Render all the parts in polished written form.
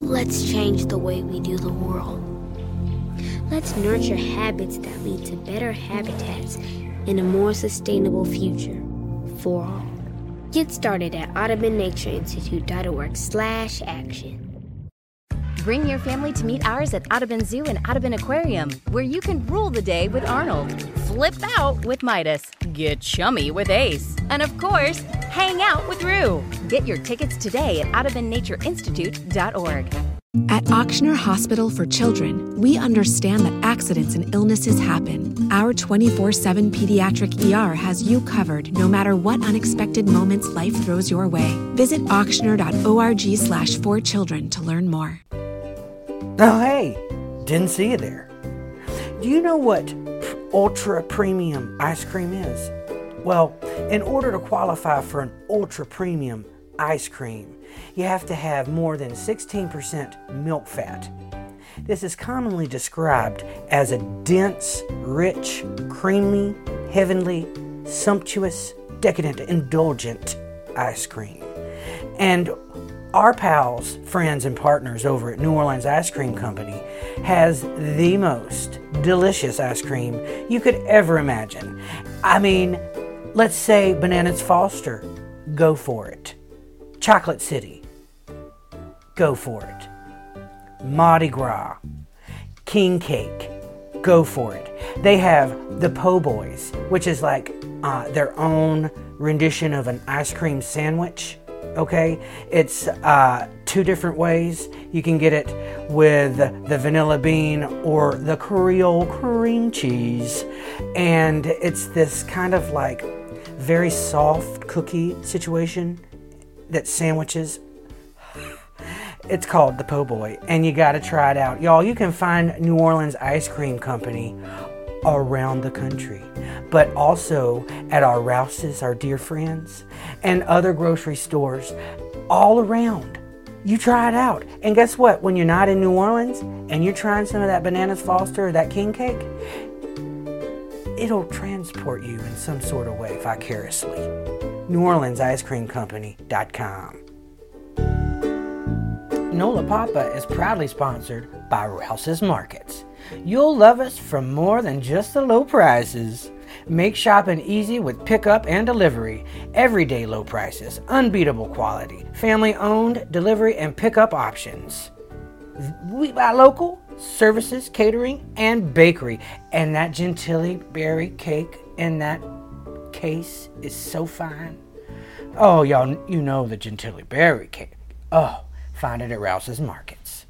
Let's change the way we do the world. Let's nurture habits that lead to better habitats and a more sustainable future for all. Get started at audubonnatureInstitute.org/action. Bring your family to meet ours at Audubon Zoo and Audubon Aquarium, where you can rule the day with Arnold, flip out with Midas, get chummy with Ace, and of course, hang out with Roo. Get your tickets today at audubonnatureinstitute.org. At Ochsner Hospital for Children, we understand that accidents and illnesses happen. Our 24/7 pediatric ER has you covered no matter what unexpected moments life throws your way. Visit ochsner.org/forchildren to learn more. Oh, hey, didn't see you there. Do you know what ultra premium ice cream is? Well, in order to qualify for an ultra premium ice cream, you have to have more than 16% milk fat. This is commonly described as a dense, rich, creamy, heavenly, sumptuous, decadent, indulgent ice cream. And our pals, friends, and partners over at New Orleans Ice Cream Company has the most delicious ice cream you could ever imagine. I mean, let's say Bananas Foster, go for it. Chocolate City, go for it. Mardi Gras, King Cake, go for it. They have the Po' Boys, which is like their own rendition of an ice cream sandwich. Okay, it's 2 different ways. You can get it with the vanilla bean or the Creole cream cheese. And it's this kind of like very soft cookie situation that sandwiches. It's called the Po' Boy, and you gotta try it out. Y'all, you can find New Orleans Ice Cream Company around the country, but also at our Rouse's, our dear friends, and other grocery stores all around. You try it out. And guess what? When you're not in New Orleans and you're trying some of that Bananas Foster or that King Cake, it'll transport you in some sort of way vicariously. NewOrleansIceCreamCompany.com. NOLA Papa is proudly sponsored by Rouse's Markets. You'll love us for more than just the low prices. Make shopping easy with pickup and delivery. Everyday low prices, unbeatable quality, family-owned delivery and pickup options. We buy local, services, catering, and bakery. And that Gentilly berry cake in that case is so fine. Oh, y'all, you know the Gentilly berry cake. Oh, find it at Rouse's Markets.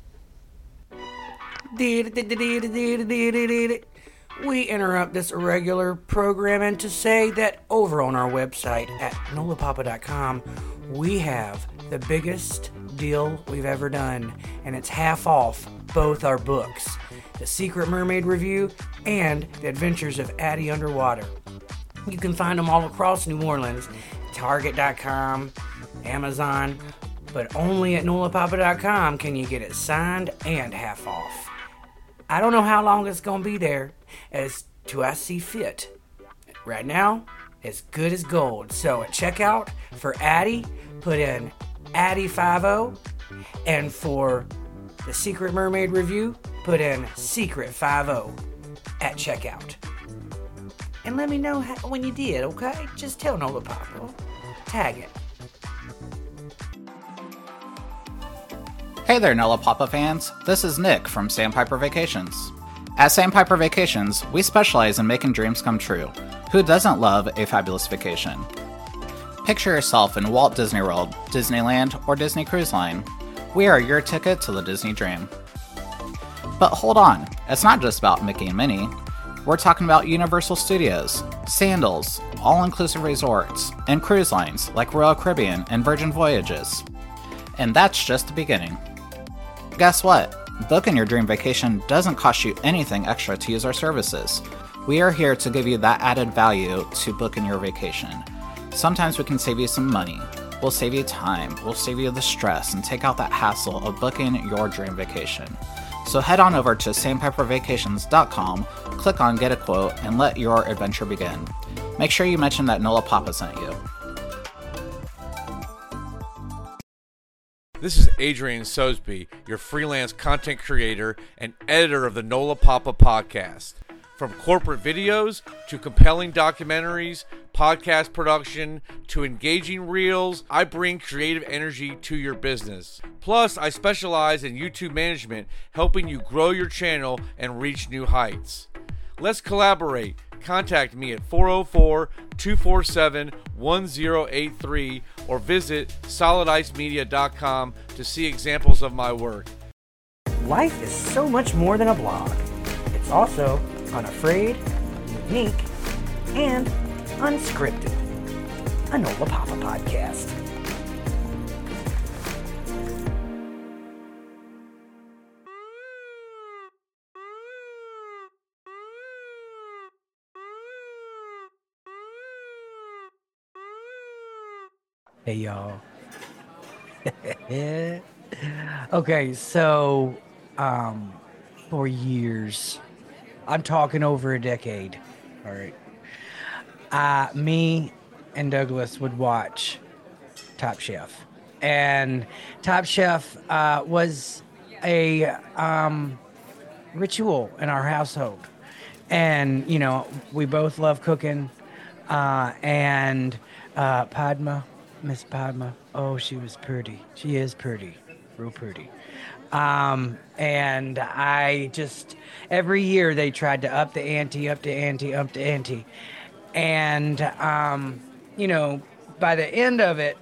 We interrupt this irregular programming to say that over on our website at nolapapa.com, we have the biggest deal we've ever done, and it's half off both our books, The Secret Mermaid Review and The Adventures of Addie Underwater. You can find them all across New Orleans, Target.com, Amazon, but only at nolapapa.com can you get it signed and half off. I don't know how long it's going to be there, as to I see fit. Right now, it's good as gold. So at checkout for Addie, put in Addie50, and for The Secret Mermaid Review, put in Secret50 at checkout. And let me know when you did, okay? Just tell Nola Papa. Tag it. Hey there, NOLA Papa fans. This is Nick from Sandpiper Vacations. At Sandpiper Vacations, we specialize in making dreams come true. Who doesn't love a fabulous vacation? Picture yourself in Walt Disney World, Disneyland, or Disney Cruise Line. We are your ticket to the Disney dream. But hold on, it's not just about Mickey and Minnie. We're talking about Universal Studios, Sandals, all-inclusive resorts, and cruise lines like Royal Caribbean and Virgin Voyages. And that's just the beginning. Guess what? Booking your dream vacation doesn't cost you anything extra to use our services. We are here to give you that added value to booking your vacation. Sometimes we can save you some money. We'll save you time. We'll save you the stress and take out that hassle of booking your dream vacation. So head on over to sandpipervacations.com, click on Get a Quote, and let your adventure begin. Make sure you mention that NOLA Papa sent you. This is Adrian Sosby, your freelance content creator and editor of the NOLA Papa podcast. From corporate videos to compelling documentaries, podcast production to engaging reels, I bring creative energy to your business. Plus, I specialize in YouTube management, helping you grow your channel and reach new heights. Let's collaborate. Contact me at 404-247-1083 or visit solidicemedia.com to see examples of my work. Life is so much more than a blog. It's also unafraid, unique, and unscripted. A NOLA Papa podcast. Hey y'all. Okay, so for years, I'm talking over a decade, all right, me and Douglas would watch Top Chef, and Top Chef was a ritual in our household. And you know, we both love cooking, and Miss Padma, oh, she was pretty. She is pretty, real pretty. And I just, every year they tried to up the ante. And, you know, by the end of it,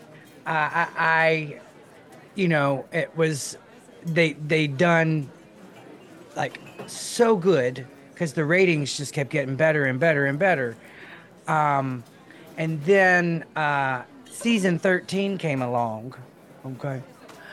you know, it was, they done like so good because the ratings just kept getting better and better and better. And then, season 13 came along, okay?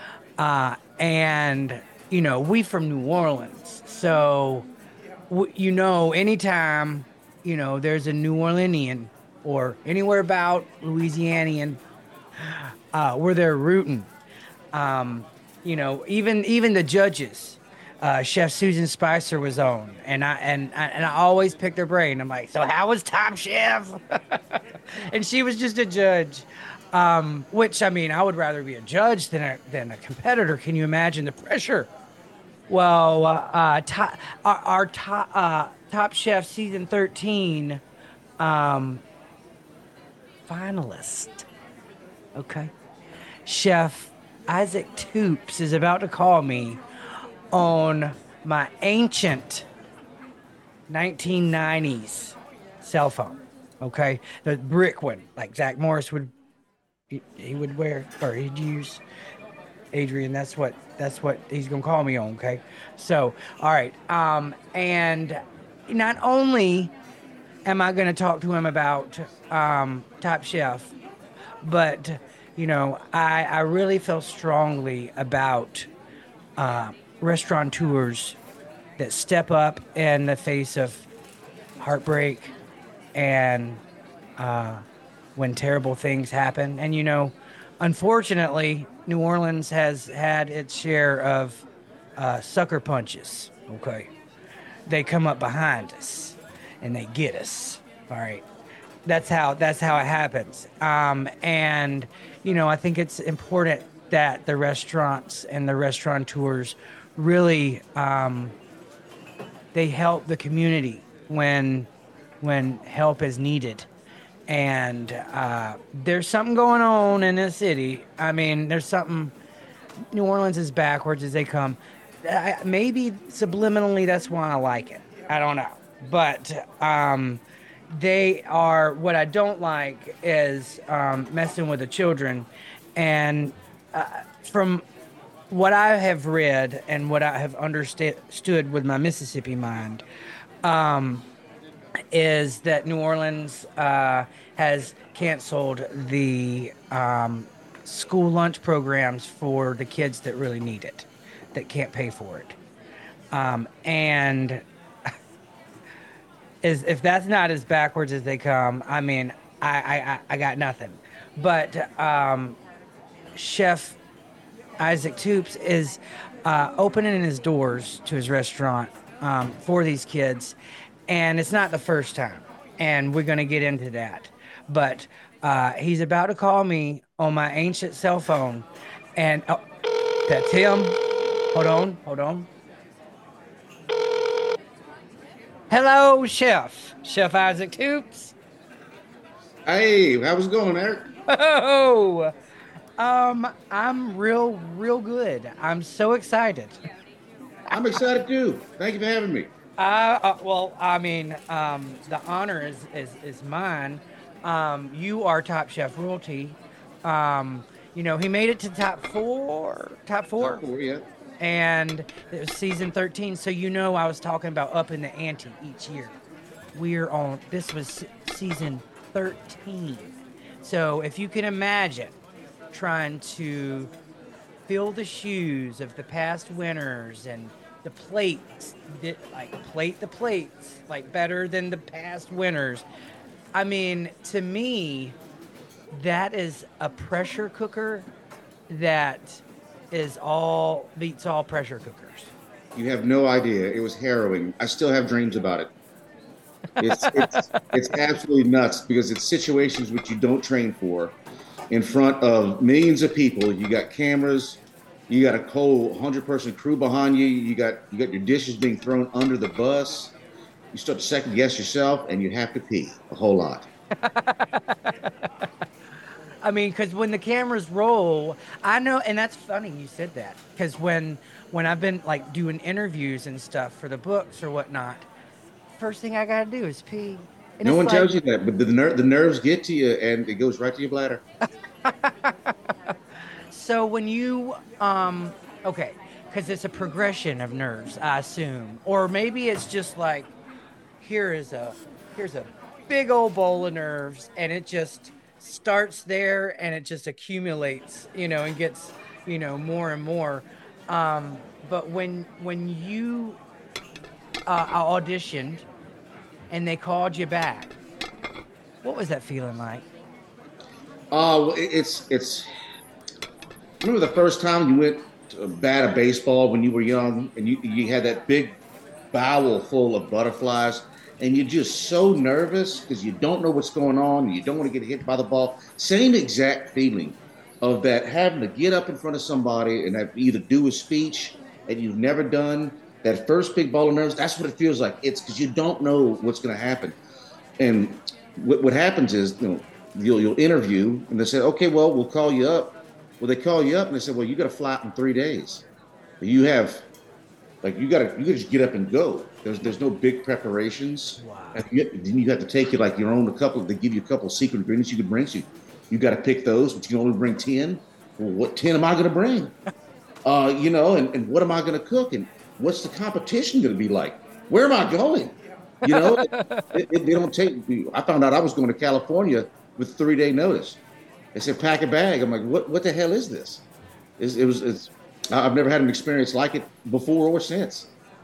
And, you know, we from New Orleans, so, you know, anytime, you know, there's a New Orleanian or anywhere about Louisianian, we're there rooting. You know, even the judges, Chef Susan Spicer was on, and I always pick their brain. I'm like, so how was Top Chef? And she was just a judge. Which, I mean, I would rather be a judge than a competitor. Can you imagine the pressure? Well, our Top Chef season 13 finalist, okay, Chef Isaac Toops is about to call me on my ancient 1990s cell phone, okay, the brick one, like Zach Morris would. He would wear, or he'd use. Adrian, that's what he's gonna call me on, okay? So, all right, and not only am I gonna talk to him about Top Chef, but you know, I really feel strongly about restaurateurs that step up in the face of heartbreak and when terrible things happen. And, you know, unfortunately, New Orleans has had its share of sucker punches, okay? They come up behind us and they get us, all right? That's how it happens. And, you know, I think it's important that the restaurants and the restaurateurs really, they help the community when help is needed. And there's something going on in this city. I mean, there's something. New Orleans is backwards as they come. Maybe subliminally, that's why I like it. I don't know. But they are. What I don't like is messing with the children. And from what I have read and what I have understood with my Mississippi mind, is that New Orleans has canceled the school lunch programs for the kids that really need it, that can't pay for it. And if that's not as backwards as they come, I mean, I got nothing. But Chef Isaac Toops is opening his doors to his restaurant for these kids. And it's not the first time. And we're going to get into that. But he's about to call me on my ancient cell phone And that's him. Hold on. Hello, Chef Isaac Toops. Hey, how's it going, Eric? Oh, I'm real good. I'm so excited. I'm excited too. Thank you for having me. Well, I mean, the honor is mine. You are Top Chef royalty. You know, he made it to top four. Top four, yeah. And it was season 13, so you know I was talking about upping the ante each year. This was season 13. So if you can imagine trying to fill the shoes of the past winners and the plates, plate the plates, like better than the past winners. I mean, to me, that is a pressure cooker that beats all pressure cookers. You have no idea. It was harrowing. I still have dreams about it. It's absolutely nuts because it's situations which you don't train for in front of millions of people. You got cameras, you got a whole 100-person crew behind you. You got your dishes being thrown under the bus. You start to second guess yourself, and you have to pee a whole lot. I mean, because when the cameras roll, I know, and that's funny you said that, because when I've been like doing interviews and stuff for the books or whatnot, first thing I got to do is pee. And no one tells you that, but the nerves get to you, and it goes right to your bladder. So when you, okay, because it's a progression of nerves, I assume, or maybe it's just like, here's a big old bowl of nerves, and it just starts there, and it just accumulates, and gets, more and more. But when you auditioned, and they called you back, what was that feeling like? Well, it's. Remember the first time you went to bat a baseball when you were young, and you had that big bowl full of butterflies, and you're just so nervous because you don't know what's going on, and you don't want to get hit by the ball. Same exact feeling of that, having to get up in front of somebody and have either do a speech that you've never done. That first big ball of nerves, that's what it feels like. It's because you don't know what's going to happen. And what happens is, you'll interview, and they say, okay, well, we'll call you up. Well, they call you up, and they say, well, you got to fly out in 3 days. You have, you got to just get up and go. There's no big preparations. Wow. And then you have to take your own they give you a couple of secret ingredients you can bring. So you got to pick those, but you can only bring 10. Well, what 10 am I going to bring? And what am I going to cook? And what's the competition going to be like? Where am I going? They don't take me. I found out I was going to California with 3-day notice. They said, pack a bag. I'm like, what the hell is this? I've never had an experience like it before or since.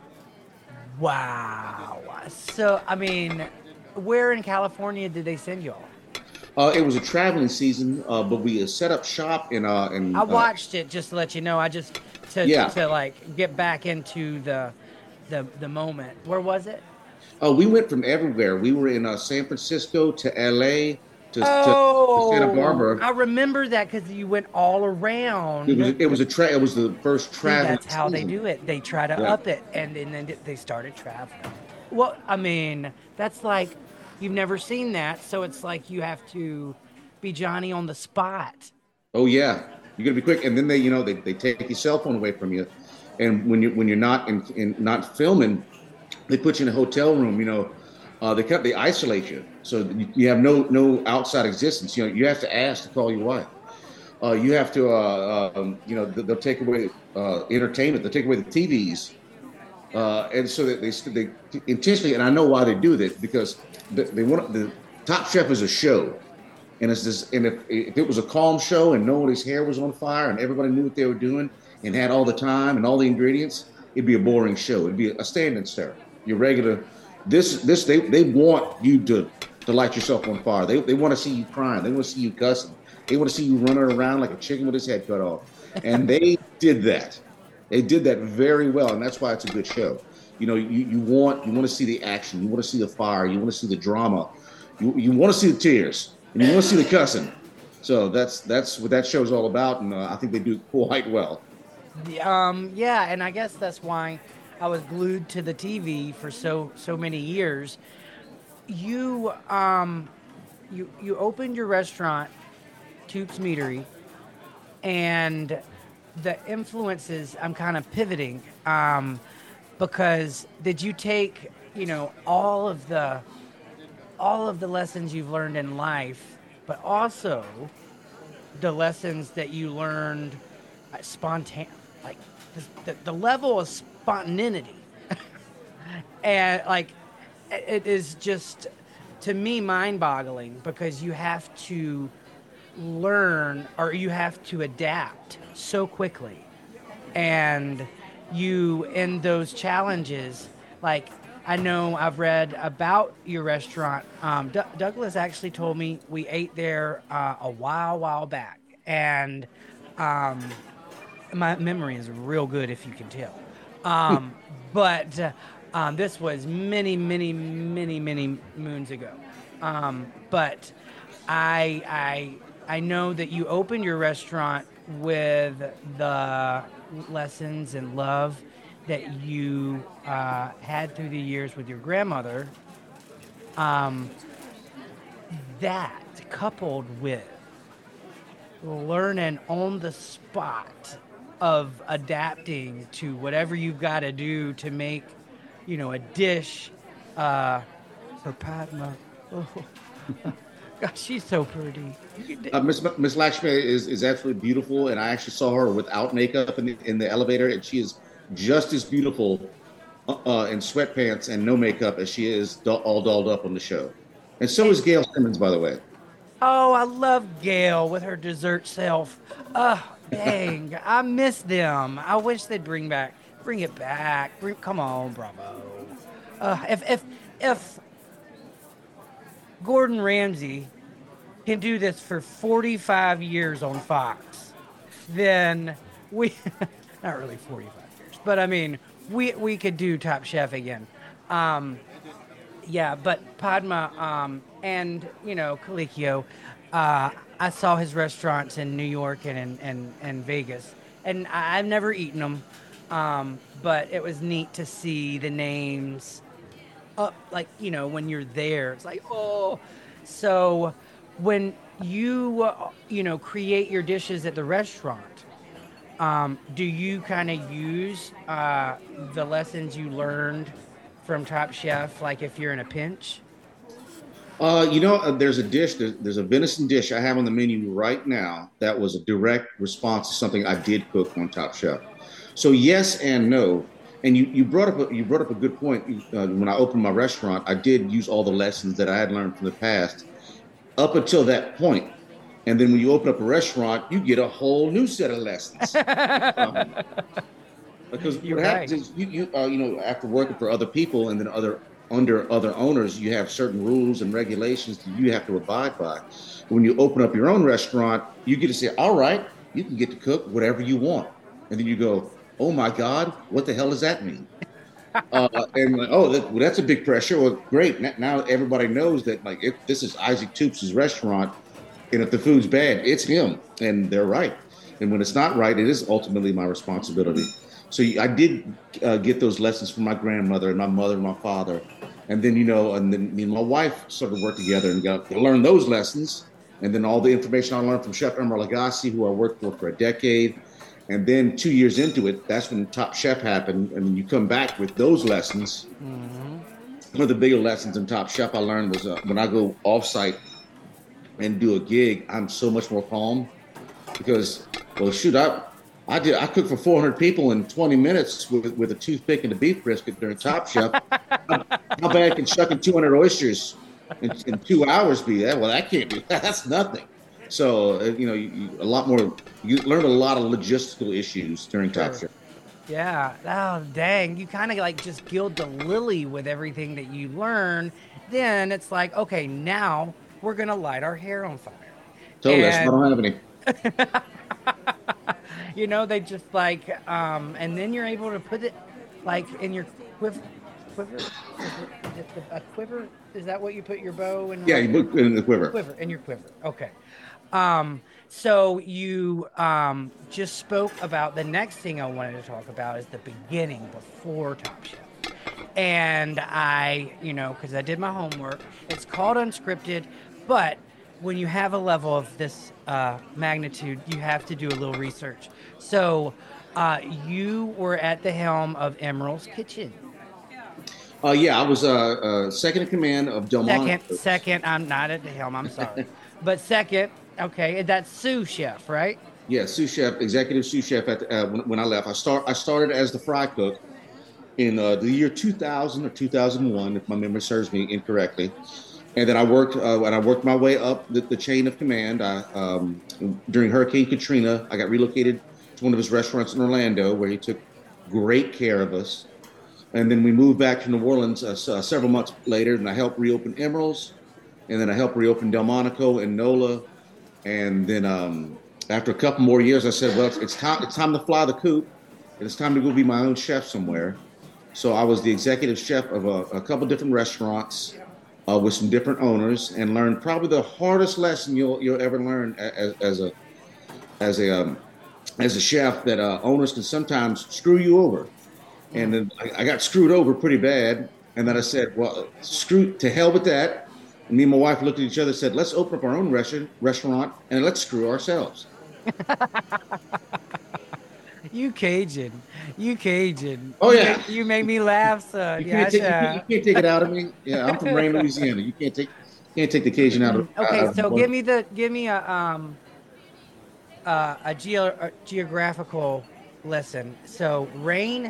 Wow. So, I mean, where in California did they send you all? It was a traveling season, but we set up shop in. I watched it just to let you know. To get back into the moment. Where was it? We went from everywhere. We were in San Francisco to LA to Santa Barbara. I remember that because you went all around. It was the first travel. That's how they do it. They try to up it, and then they started traveling. Well, I mean, that's like you've never seen that, so it's like you have to be Johnny on the spot. Oh yeah, you got to be quick, and then they take your cell phone away from you, and when you're not not filming, they put you in a hotel room. They isolate you, so you have no outside existence. You have to ask to call your wife. You have to they'll take away entertainment. They'll take away the TVs, and so that they intentionally. And I know why they do that, because they want the Top Chef is a show. And it's this. And if it was a calm show and nobody's hair was on fire and everybody knew what they were doing and had all the time and all the ingredients, it'd be a boring show. It'd be a standing stare. Your regular. They want you to light yourself on fire. They want to see you crying. They want to see you cussing. They want to see you running around like a chicken with his head cut off. And they did that. They did that very well, and that's why it's a good show. You want to see the action. You want to see the fire. You want to see the drama. You want to see the tears. And you want to see the cussing. So that's what that show's all about, and I think they do quite well. Yeah, and I guess that's why I was glued to the TV for so many years. You you opened your restaurant, Toops Meadery, and the influences. I'm kind of pivoting because did you take all of the lessons you've learned in life, but also the lessons that you learned like the level of spontaneity and like it is just to me mind-boggling because you have to learn or you have to adapt so quickly, and you in those challenges, like I know I've read about your restaurant. Douglas actually told me we ate there a while back, and my memory is real good, if you can tell. But this was many moons ago. But I know that you opened your restaurant with the lessons and love that you had through the years with your grandmother. That coupled with learning on the spot of adapting to whatever you've got to do to make, a dish for Padma. Oh, gosh, she's so pretty. Miss Lakshmi is absolutely beautiful, and I actually saw her without makeup in the elevator, and she is just as beautiful in sweatpants and no makeup as she is all dolled up on the show. And so is Gail Simmons, by the way. Oh, I love Gail with her dessert self. Dang, I miss them. I wish they'd bring it back. Come on, Bravo. If Gordon Ramsay can do this for 45 years on Fox, then we, not really 45 years, but I mean, we could do Top Chef again. Yeah, but Padma and Colicchio, I saw his restaurants in New York and Vegas, and I've never eaten them, but it was neat to see the names up, like when you're there, it's like, oh. So when you create your dishes at the restaurant, do you kind of use the lessons you learned from Top Chef, like if you're in a pinch? There's a dish, there's a venison dish I have on the menu right now that was a direct response to something I did cook on Top Chef. So yes and no. And you brought up a good point. When I opened my restaurant, I did use all the lessons that I had learned from the past up until that point. And then when you open up a restaurant, you get a whole new set of lessons. Because what happens is you after working for other people and then under other owners, you have certain rules and regulations that you have to abide by. When you open up your own restaurant, you get to say, all right, you can get to cook whatever you want. And then you go, oh my God, what the hell does that mean? And like, that's a big pressure. Well, great. Now everybody knows that if this is Isaac Toops' restaurant, and if the food's bad, it's him. And they're right. And when it's not right, it is ultimately my responsibility. So I did get those lessons from my grandmother and my mother and my father. And then, and then me and my wife sort of worked together and got to learn those lessons. And then all the information I learned from Chef Emer Lagasse, who I worked for a decade. And then 2 years into it, that's when Top Chef happened. And when you come back with those lessons, one of the bigger lessons in Top Chef I learned was when I go off-site and do a gig, I'm so much more calm because, well, shoot, I cooked for 400 people in 20 minutes with a toothpick and a beef brisket during Top Chef. How bad can shucking 200 oysters in 2 hours be? Well, that can't be. That's nothing. So, you learn a lot of logistical issues during Top Chef. Yeah. Oh, dang. You kind of just gild the lily with everything that you learn. Then it's like, okay, now we're going to light our hair on fire. Totally. That's what I don't have any. They just and then you're able to put it in your quiver. A quiver? Is that what you put your bow in? Yeah, you put it in the quiver. In your quiver. Okay. So you just spoke about the next thing I wanted to talk about is the beginning before Top Chef. And I, because I did my homework, it's called Unscripted, but when you have a level of this magnitude, you have to do a little research. So you were at the helm of Emeril's Kitchen. Yeah, I was second in command of Delmonico. Second, I'm not at the helm, I'm sorry. But second, okay, that's sous chef, right? Yeah, sous chef, executive sous chef when I left. I started as the fry cook in the year 2000 or 2001, if my memory serves me incorrectly. And then I worked my way up the chain of command. During Hurricane Katrina, I got relocated to one of his restaurants in Orlando, where he took great care of us. And then we moved back to New Orleans several months later, and I helped reopen Emeril's, and then I helped reopen Delmonico and NOLA. And then after a couple more years, I said, well, it's time to fly the coop, and it's time to go be my own chef somewhere. So I was the executive chef of a couple different restaurants with some different owners, and learned probably the hardest lesson you'll ever learn as a chef, that owners can sometimes screw you over. And then I got screwed over pretty bad. And then I said, well, to hell with that. And me and my wife looked at each other and said, let's open up our own restaurant and let's screw ourselves. You Cajun. Oh, yeah. You make me laugh, son. You can't take it out of me. Yeah, I'm from Rain, Louisiana. You can't take the Cajun out of me. Okay, so give me a geographical lesson. So Rain.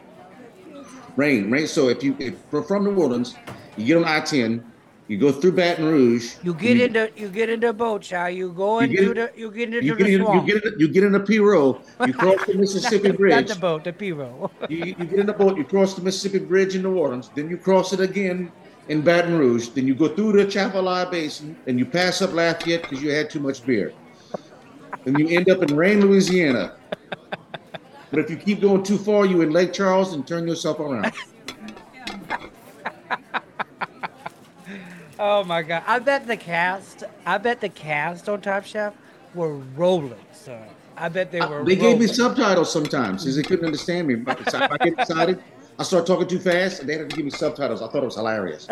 So if you're from New Orleans, you get on I-10, you go through Baton Rouge. You get into a boat, child. You get in a pirogue. You cross the Mississippi Bridge. Not the boat, the pirogue. you get in the boat. You cross the Mississippi Bridge in New Orleans. Then you cross it again in Baton Rouge. Then you go through the Chapala Basin, and you pass up Lafayette because you had too much beer. And you end up in Rain, Louisiana. But if you keep going too far, you in Lake Charles, and turn yourself around. Oh my God! I bet the cast on Top Chef were rolling, son. I bet they were. They gave me subtitles sometimes because they couldn't understand me. If I get excited, I start talking too fast, and they had to give me subtitles. I thought it was hilarious.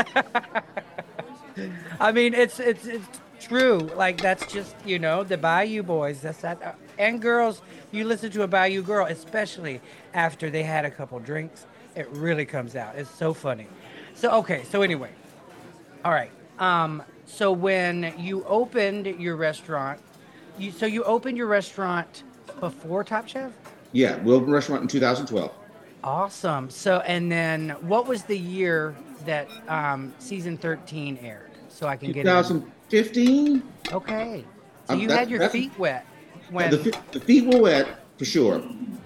I mean, it's true. Like, that's just, the Bayou boys. That's that. And girls, you listen to a Bayou girl, especially after they had a couple drinks, it really comes out. It's so funny. So anyway. All right. So when you opened your restaurant, you opened your restaurant before Top Chef? Yeah, we opened a restaurant in 2012. Awesome. So, and then what was the year that season 13 aired? So I can get 2015. Okay. So you had your feet wet. When the feet were wet, for sure.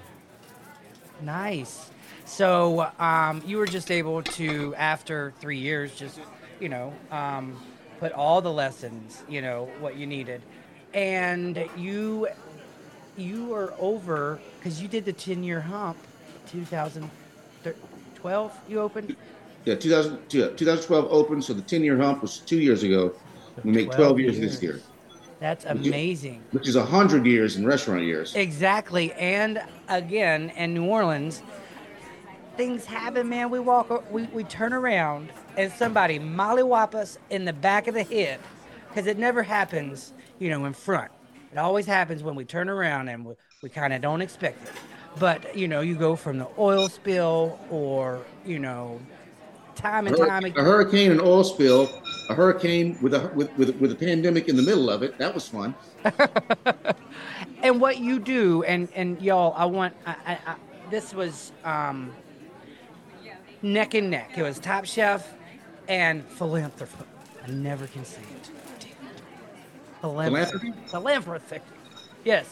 Nice. So you were just able to, after 3 years, just, put all the lessons, what you needed. And you were over, because you did the 10-year hump, 2012 you opened? Yeah, 2012 opened, so the 10-year hump was 2 years ago. We make 12 years this year. That's amazing. Which is 100 years in restaurant years. Exactly. And again, in New Orleans, things happen, man. We turn around and somebody mollywop us in the back of the head, because it never happens, in front. It always happens when we turn around and we kind of don't expect it. But, you go from the oil spill or, time and time again. A hurricane, an oil spill, a hurricane with a pandemic in the middle of it. That was fun. And what you do, and y'all, this was neck and neck. It was Top Chef and Philanthropy. I never can say it. Philanthropy? Philanthropy. Yes.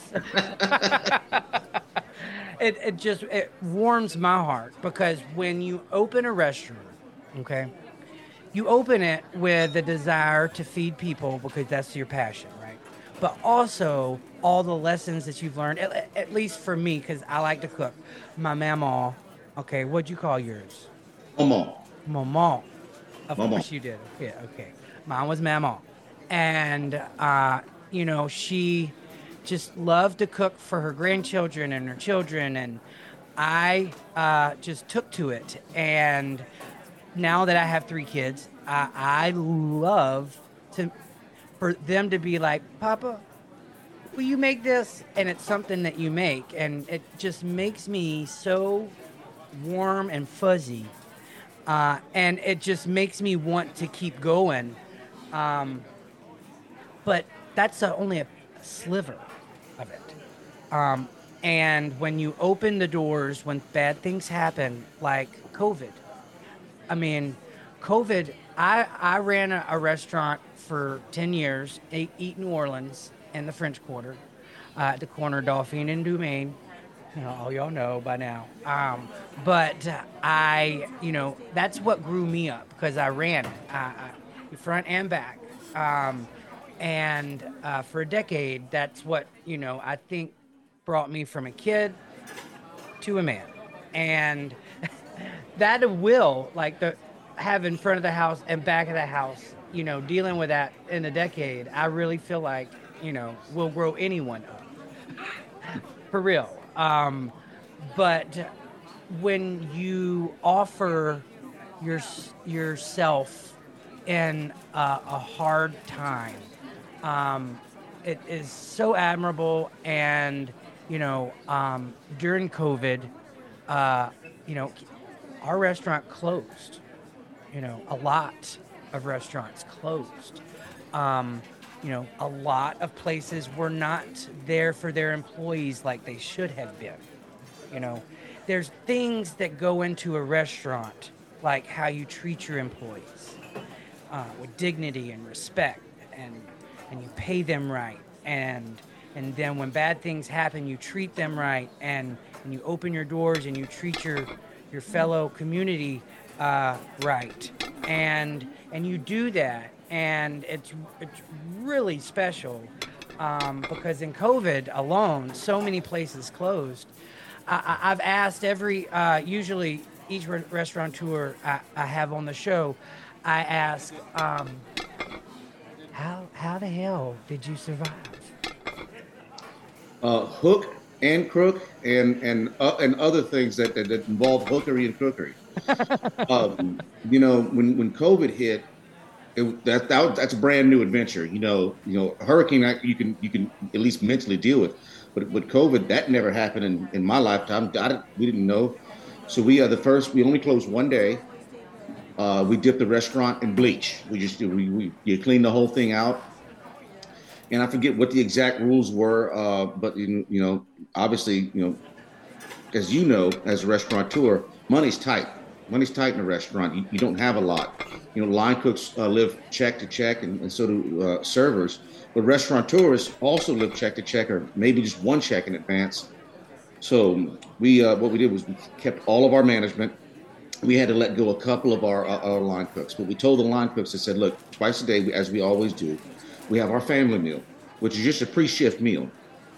It warms my heart, because when you open a restaurant, okay, you open it with the desire to feed people because that's your passion, right? But also all the lessons that you've learned, at least for me, because I like to cook. My mama, okay, what'd you call yours? Mama. Of course you did. Yeah, okay. Mine was mama. And, she just loved to cook for her grandchildren and her children, and I just took to it. And now that I have 3 kids, I love for them to be like, Papa, will you make this? And it's something that you make, and it just makes me so warm and fuzzy, and it just makes me want to keep going. But that's only a sliver of it. And when you open the doors, when bad things happen, like COVID, COVID, I ran a restaurant for 10 years, Eat New Orleans in the French Quarter, at the corner of Dauphine and Dumaine. All y'all know by now. But that's what grew me up, because I ran it, front and back. And for a decade, that's what, I think brought me from a kid to a man. And that will, like, have in front of the house and back of the house, dealing with that in a decade, I really feel like, will grow anyone up. For real. But when you offer yourself in a hard time, it is so admirable. And during COVID, our restaurant closed. A lot of restaurants closed. A lot of places were not there for their employees like they should have been. There's things that go into a restaurant, like how you treat your employees with dignity and respect, and you pay them right, and then when bad things happen, you treat them right, and you open your doors and you treat your fellow community right, and you do that, and it's really special, because in COVID alone, so many places closed. I've asked usually each restaurateur I have on the show, I ask, how the hell did you survive? Hook and crook and other things that involve hookery and crookery. When COVID hit, that's a brand new adventure. A hurricane you can at least mentally deal with, but with COVID, that never happened in my lifetime. We didn't know, so we only closed one day. We dipped the restaurant in bleach. You clean the whole thing out, and I forget what the exact rules were. But obviously, as as a restaurateur, money's tight. Money's tight in a restaurant. You don't have a lot. Line cooks live check to check, and so do servers. But restaurateurs also live check to check, or maybe just one check in advance. So what we did was we kept all of our management. We had to let go a couple of our line cooks, but we told the line cooks, I said, look, twice a day, as we always do, we have our family meal, which is just a pre-shift meal.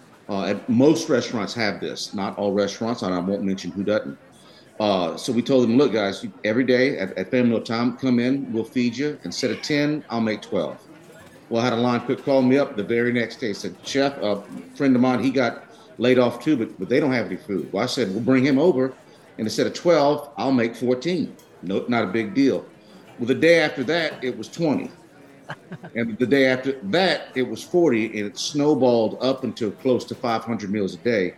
Most restaurants have this, not all restaurants, and I won't mention who doesn't. So we told them, look, guys, every day at family meal time, come in, we'll feed you. Instead of 10, I'll make 12. Well, I had a line cook call me up the very next day, said, Chef, a friend of mine, he got laid off too, but they don't have any food. Well, I said, we'll bring him over. And instead of 12, I'll make 14. No, not a big deal. Well, the day after that, it was 20. And the day after that, it was 40, and it snowballed up until close to 500 meals a day.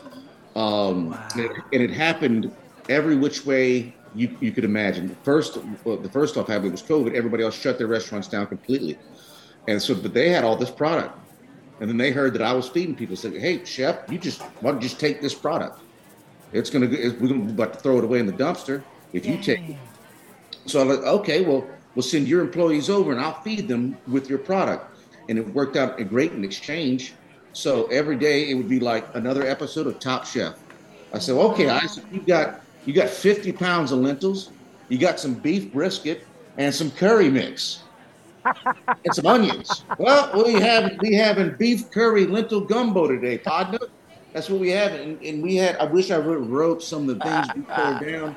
Wow. And it happened every which way you could imagine. The first off happened was COVID. Everybody else shut their restaurants down completely. And so, but they had all this product. And then they heard that I was feeding people. Said, hey, chef, why don't you just take this product? We're about to throw it away in the dumpster if you take it. So I was like, okay, well, we'll send your employees over and I'll feed them with your product. And it worked out great in exchange. So every day it would be like another episode of Top Chef. I said, okay, Isaac, you got 50 pounds of lentils, you got some beef brisket and some curry mix and some onions. Well, we having beef curry lentil gumbo today, partner. That's what we have, and we had. I wish I wrote some of the things we poured down.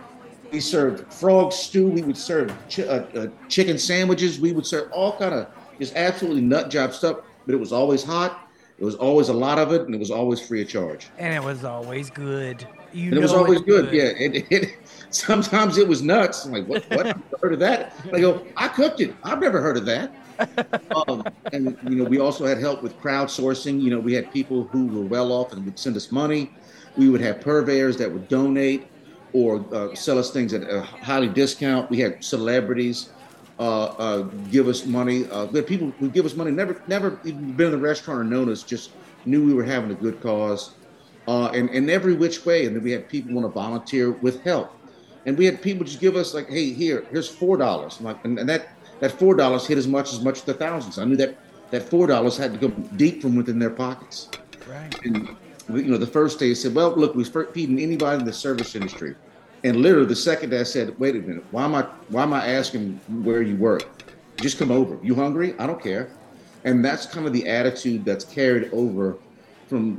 We served frog stew. We would serve chicken sandwiches. We would serve all kind of Just absolutely nut job stuff, but it was always hot. It was always a lot of it, and it was always free of charge. And it was always good. And it was always good. Yeah. Sometimes it was nuts. I'm like, what? I've never heard of that. I go, I cooked it. I've never heard of that. And we also had help with crowdsourcing. We had people who were well off and would send us money. We would have purveyors that would donate or sell us things at a highly discount. We had celebrities give us money. We had people who give us money, never even been in the restaurant or known us, just knew we were having a good cause. And every which way. And then we had people want to volunteer with help. And we had people just give us like, hey, here's $4. And that $4 hit as much as the thousands. I knew that $4 had to go deep from within their pockets. Right. And the first day I said, well, look, we're feeding anybody in the service industry. And literally the second day I said, wait a minute, why am I asking where you work? Just come over. You hungry? I don't care. And that's kind of the attitude that's carried over from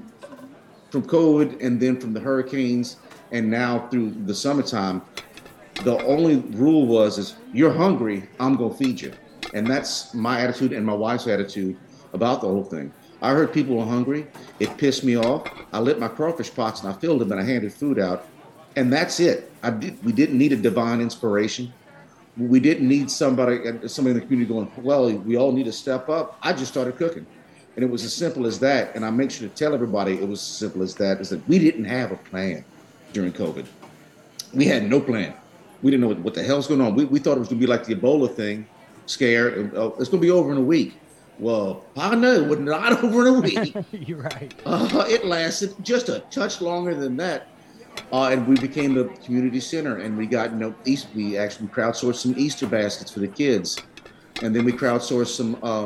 COVID and then from the hurricanes and now through the summertime. The only rule is you're hungry, I'm gonna feed you. And that's my attitude and my wife's attitude about the whole thing. I heard people were hungry. It pissed me off. I lit my crawfish pots and I filled them and I handed food out. And that's it. We didn't need a divine inspiration. We didn't need somebody in the community going, well, we all need to step up. I just started cooking. And it was as simple as that. And I make sure to tell everybody it was as simple as that, is that we didn't have a plan during COVID. We had no plan. We didn't know what the hell's going on. We thought it was going to be like the Ebola thing, scare. It's going to be over in a week. Well, I know it was not over in a week. You're right. It lasted just a touch longer than that. And we became the community center, and we got, we actually crowdsourced some Easter baskets for the kids. And then we crowdsourced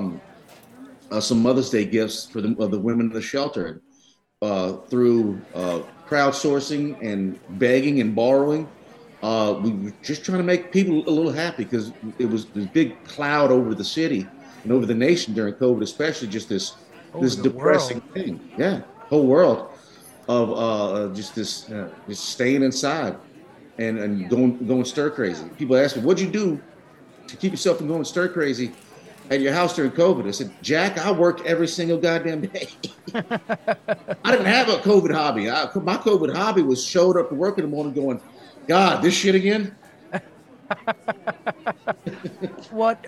some Mother's Day gifts for the women in the shelter through crowdsourcing and begging and borrowing. We were just trying to make people a little happy because it was this big cloud over the city and over the nation during COVID, especially just this depressing thing. Yeah, whole world of just staying inside and going stir crazy. People ask me, what'd you do to keep yourself from going stir crazy at your house during COVID? I said, Jack, I work every single goddamn day. I didn't have a COVID hobby. My COVID hobby was showed up to work in the morning going, God, this shit again? What,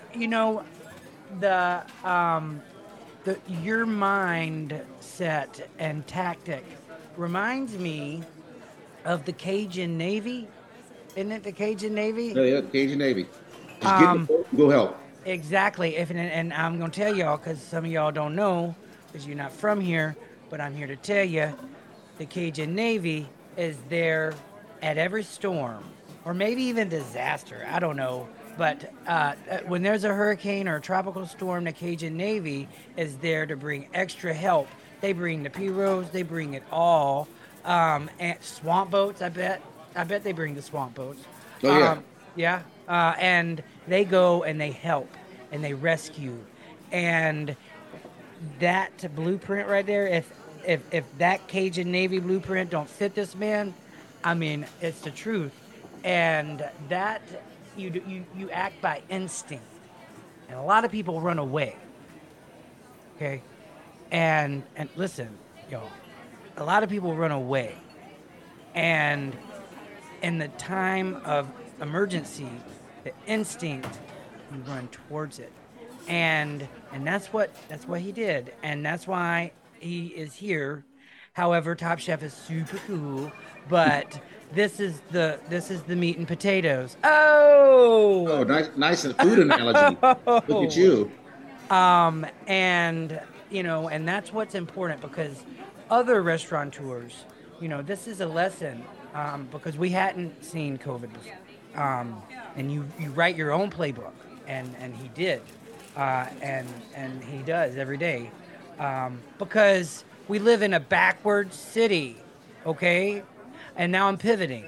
your mindset and tactic reminds me of the Cajun Navy. Isn't it the Cajun Navy? Yeah, Cajun Navy. Just get in the boat and go help. Exactly. And I'm going to tell y'all, because some of y'all don't know, because you're not from here, but I'm here to tell you, the Cajun Navy is there at every storm, or maybe even disaster. I don't know. But when there's a hurricane or a tropical storm, the Cajun Navy is there to bring extra help. They bring the pirogues, they bring it all. And swamp boats, I bet they bring the swamp boats. Oh, yeah. Yeah. And they go and they help and they rescue. And that blueprint right there, if that Cajun Navy blueprint don't fit this man, I mean, it's the truth. And that you act by instinct. And a lot of people run away. Okay? And listen, y'all, a lot of people run away. And in the time of emergency, the instinct, you run towards it. And that's what he did. And that's why he is here. However, Top Chef is super cool, but this is the meat and potatoes. Oh, nice food analogy. Look at you. And that's what's important, because other restaurateurs, this is a lesson, because we hadn't seen COVID before. And you write your own playbook, and he did, and he does every day, because we live in a backwards city, okay? And now I'm pivoting.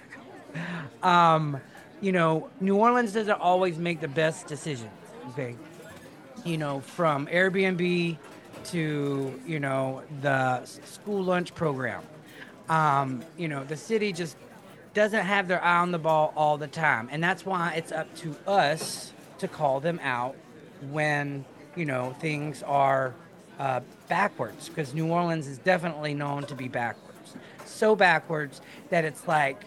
New Orleans doesn't always make the best decisions, okay? From Airbnb to, the school lunch program. The city just doesn't have their eye on the ball all the time. And that's why it's up to us to call them out when things are backwards, because New Orleans is definitely known to be backwards. So backwards that it's like,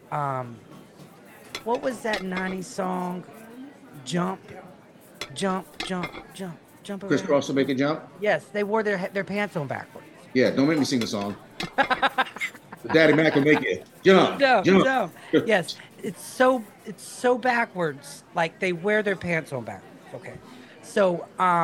what was that 90s song? Jump, jump, jump, jump, jump around. Crisscross will make a jump. Yes, they wore their pants on backwards. Yeah, don't make me sing the song. Daddy Mac will make it jump, jump. Yes, it's so backwards. Like they wear their pants on backwards. Okay, so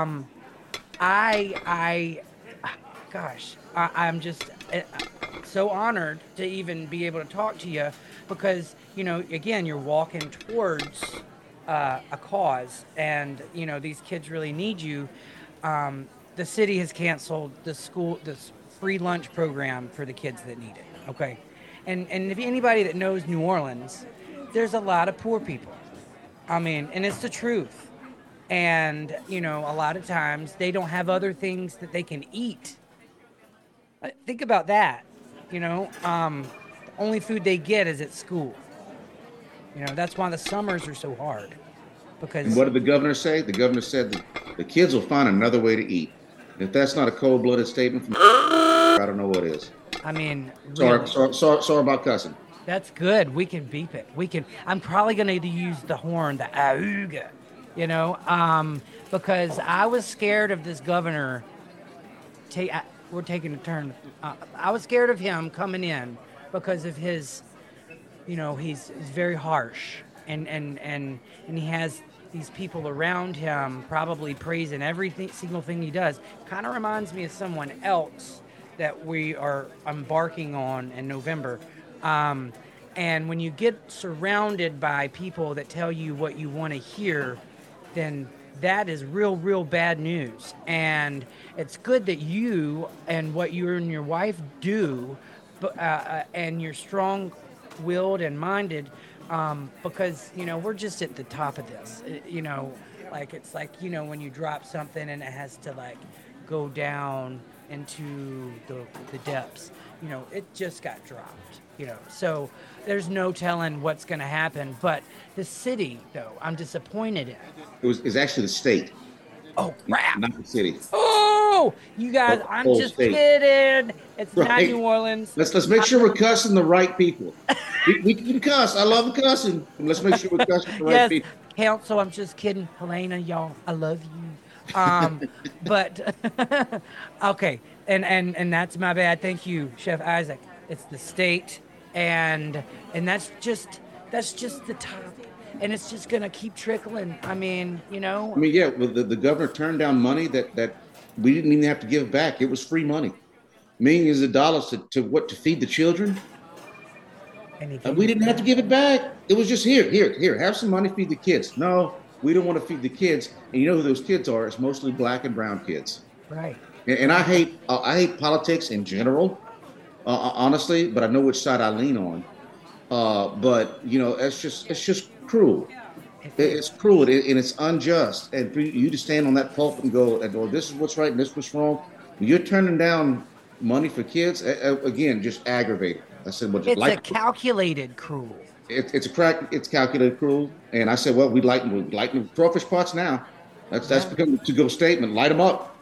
I'm just so honored to even be able to talk to you, because again, you're walking towards a cause, and these kids really need you. The city has canceled this free lunch program for the kids that need it. Okay, and if anybody that knows New Orleans, there's a lot of poor people. I mean, and it's the truth. And a lot of times they don't have other things that they can eat. Think about that. The only food they get is at school. That's why the summers are so hard. Because and what did the governor say? The governor said that the kids will find another way to eat. If that's not a cold-blooded statement from I don't know what is. I mean, really. Sorry about cussing. That's good. We can beep it. I'm probably going to use the horn, the auga, because I was scared of this governor. We're taking a turn. I was scared of him coming in because of his, he's very harsh, and he has these people around him probably praising single thing he does. Kind of reminds me of someone else that we are embarking on in November. And when you get surrounded by people that tell you what you want to hear, then that is real bad news. And it's good that you and what you and your wife do, and you're strong-willed and minded, because we're just at the top of this. It's like when you drop something and it has to like go down into the depths. It just got dropped. So there's no telling what's going to happen. But the city, though, I'm disappointed in. It's actually the state. Oh crap! Not the city. Oh, you guys, I'm just kidding. It's not New Orleans. Let's make sure we're cussing the right people. we can cuss. I love cussing. Let's make sure we're cussing the right people. Council, I'm just kidding. Helena, y'all, I love you. But okay, and that's my bad. Thank you, Chef Isaac. It's the state, and that's just the top. And it's just gonna keep trickling. I mean, yeah. Well, the governor turned down money that we didn't even have to give back. It was free money, millions of dollars to feed the children. And we didn't have to give it back. It was just here, have some money, feed the kids. No, we don't want to feed the kids. And you know who those kids are? It's mostly black and brown kids. Right. And I hate politics in general, honestly. But I know which side I lean on. But it's just cruel. It's cruel and it's unjust. And for you to stand on that pulpit and go, this is what's right and this is what's wrong. When you're turning down money for kids, again, just aggravated. I said, it's a calculated cruel. It's calculated cruel. And I said, well, we lighten the crawfish pots now. That's become a to-go statement. Light them up,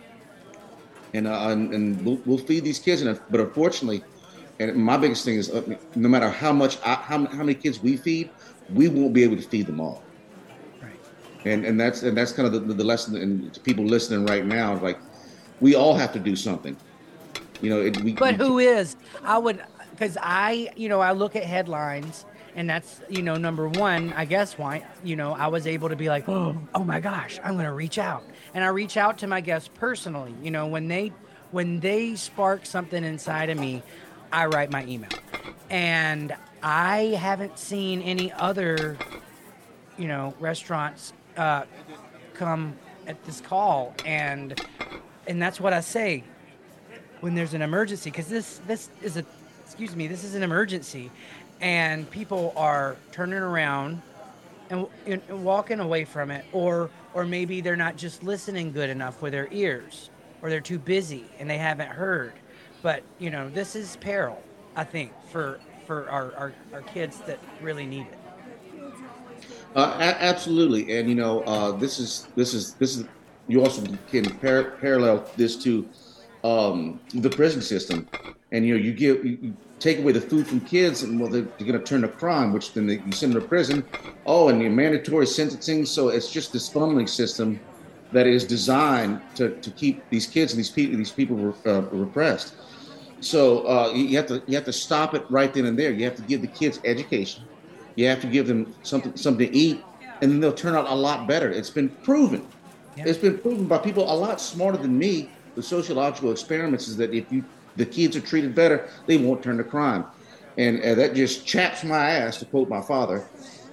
and we'll feed these kids. But unfortunately, and my biggest thing is, no matter how many kids we feed, we won't be able to feed them all. Right. And that's kind of the lesson, and to people listening right now, like we all have to do something. But who is? Because I look at headlines, and that's number one. I guess why I was able to be like, oh my gosh, I'm going to reach out, and I reach out to my guests personally. When they spark something inside of me, I write my email. And I haven't seen any other, restaurants come at this call. And that's what I say when there's an emergency, because this is an emergency, and people are turning around and walking away from it, or maybe they're not just listening good enough with their ears, or they're too busy and they haven't heard. But this is peril, I think, for our kids that really need it. Absolutely, and this is you also can parallel this to the prison system, and you take away the food from kids, and well, they're going to turn to crime, which then you send them to prison. Oh, and your mandatory sentencing. So it's just this funneling system that is designed to keep these kids and these people repressed. So you have to stop it right then and there. You have to give the kids education. You have to give them something to eat, and then they'll turn out a lot better. It's been proven. Yeah. It's been proven by people a lot smarter than me. The sociological experiments is that if the kids are treated better, they won't turn to crime, and that just chaps my ass, to quote my father.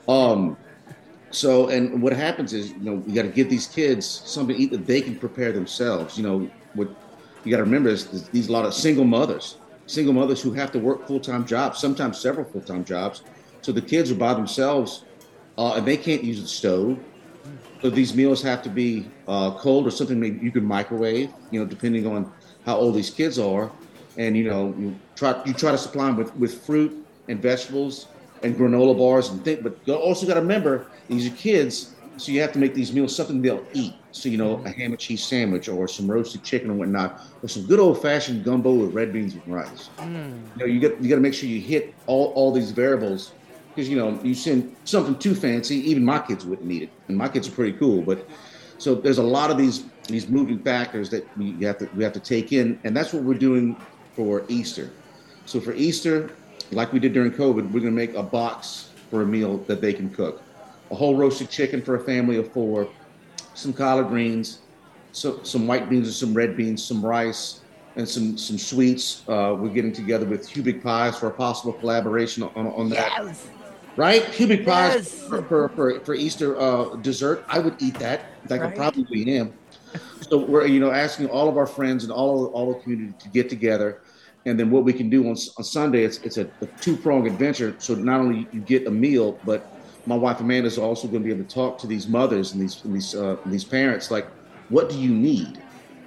So, and what happens is, you got to give these kids something to eat that they can prepare themselves. What you got to remember is these a lot of single mothers who have to work full-time jobs, sometimes several full-time jobs. So the kids are by themselves, and they can't use the stove. So these meals have to be cold or something maybe you can microwave, depending on how old these kids are. And, you try to supply them with fruit and vegetables and granola bars and things. But you also got to remember, these are kids, so you have to make these meals something they'll eat. So, a ham and cheese sandwich or some roasted chicken or whatnot, or some good old-fashioned gumbo with red beans and rice. You got to make sure you hit all these variables. Because you send something too fancy, even my kids wouldn't eat it, and my kids are pretty cool. But so there's a lot of these moving factors that we have to take in, and that's what we're doing for Easter. So for Easter, like we did during COVID, we're going to make a box for a meal that they can cook: a whole roasted chicken for a family of 4, some collard greens, some white beans and some red beans, some rice, and some sweets. We're getting together with cubic pies for a possible collaboration on that. Yes. Right? Cubic pies Yes. for Easter dessert. I would eat that. In fact, Right. I probably am. So we're asking all of our friends and all the community to get together, and then what we can do on Sunday, it's a 2-pronged adventure. So not only you get a meal, but my wife Amanda is also going to be able to talk to these mothers and these parents, like, what do you need?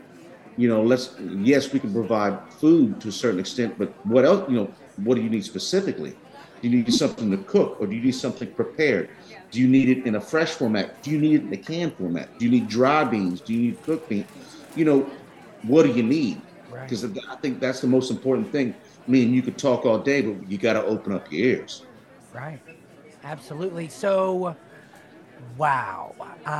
Yes, we can provide food to a certain extent, but what else? What do you need specifically? Do you need something to cook, or do you need something prepared? Do you need it in a fresh format? Do you need it in a canned format? Do you need dry beans? Do you need cooked beans? What do you need? Because I think that's the most important thing. Me and you could talk all day, but you got to open up your ears. Right. Absolutely. So, wow.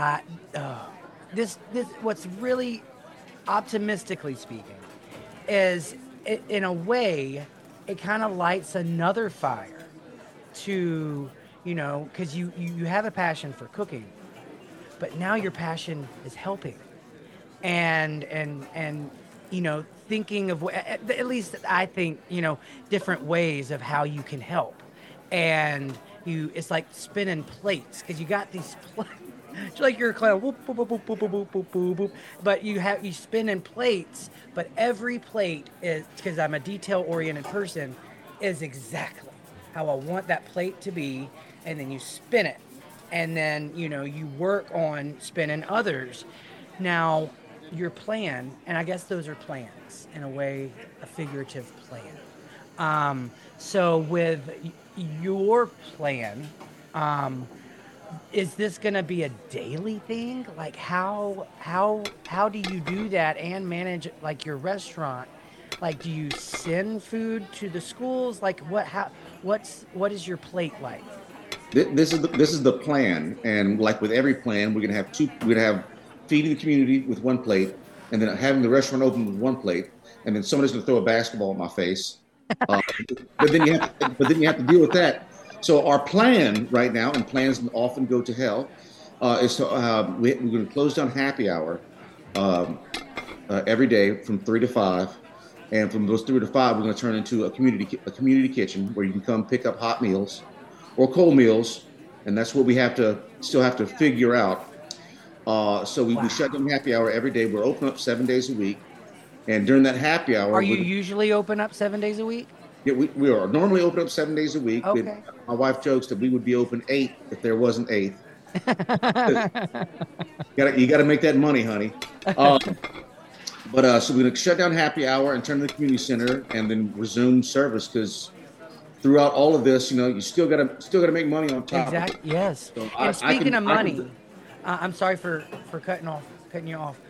This what's really, optimistically speaking, is in a way, it kind of lights another fire to, because you have a passion for cooking, but now your passion is helping, and thinking of, at least I think, different ways of how you can help. And it's like spinning plates, because you got these plates. It's like you're a clown, whoop, whoop, whoop, whoop, whoop, whoop, whoop, whoop, whoop. But you spin in plates, but every plate is, because I'm a detail-oriented person, is exactly how I want that plate to be, and then you spin it, and then you work on spinning others. Now, your plan, and I guess those are plans in a way, a figurative plan. So with your plan, is this going to be a daily thing? Like how do you do that and manage like your restaurant? Like, do you send food to the schools? Like what is your plate like? This is the plan, and like with every plan, we're gonna have feeding the community with one plate, and then having the restaurant open with one plate, and then somebody's gonna throw a basketball in my face. But then you have to deal with that. So our plan right now, and plans often go to hell, is to we're going to close down happy hour every day from 3 to 5, and from those 3 to 5, we're going to turn into a community kitchen where you can come pick up hot meals or cold meals, and that's what we still have to figure out. So we shut down happy hour every day. We're open up 7 days a week, and during that happy hour, are you usually open up 7 days a week? Yeah, we are normally open up 7 days a week. Okay. My wife jokes that we would be open 8 if there wasn't 8th. You got to make that money, honey. But so we're going to shut down happy hour and turn to the community center, and then resume service, because throughout all of this, you still got to make money on top. Exactly. Yes. So and speaking of money, I'm sorry for cutting cutting you off.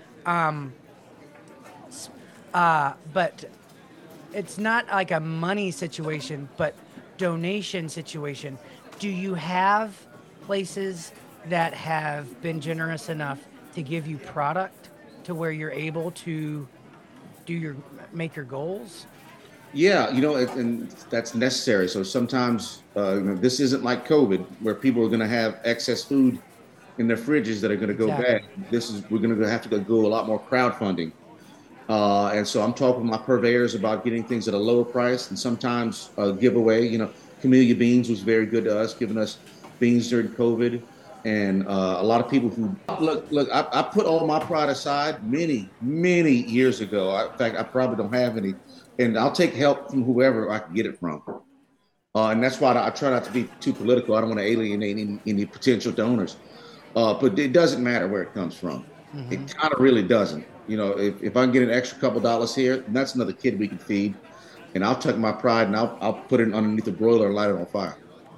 But it's not like a money situation, but donation situation. Do you have places that have been generous enough to give you product to where you're able to make your goals? Yeah, and that's necessary. So sometimes, this isn't like COVID where people are going to have excess food in their fridges that are going to go bad. We're going to have to go a lot more crowdfunding. And so I'm talking with my purveyors about getting things at a lower price and sometimes a giveaway. Camellia Beans was very good to us, giving us beans during COVID. And a lot of people who look, I put all my pride aside many, many years ago. In fact, I probably don't have any. And I'll take help from whoever I can get it from. And that's why I try not to be too political. I don't want to alienate any potential donors. But it doesn't matter where it comes from. Mm-hmm. It kind of really doesn't. If I can get an extra couple dollars here, then that's another kid we can feed. And I'll take my pride and I'll put it underneath the broiler and light it on fire.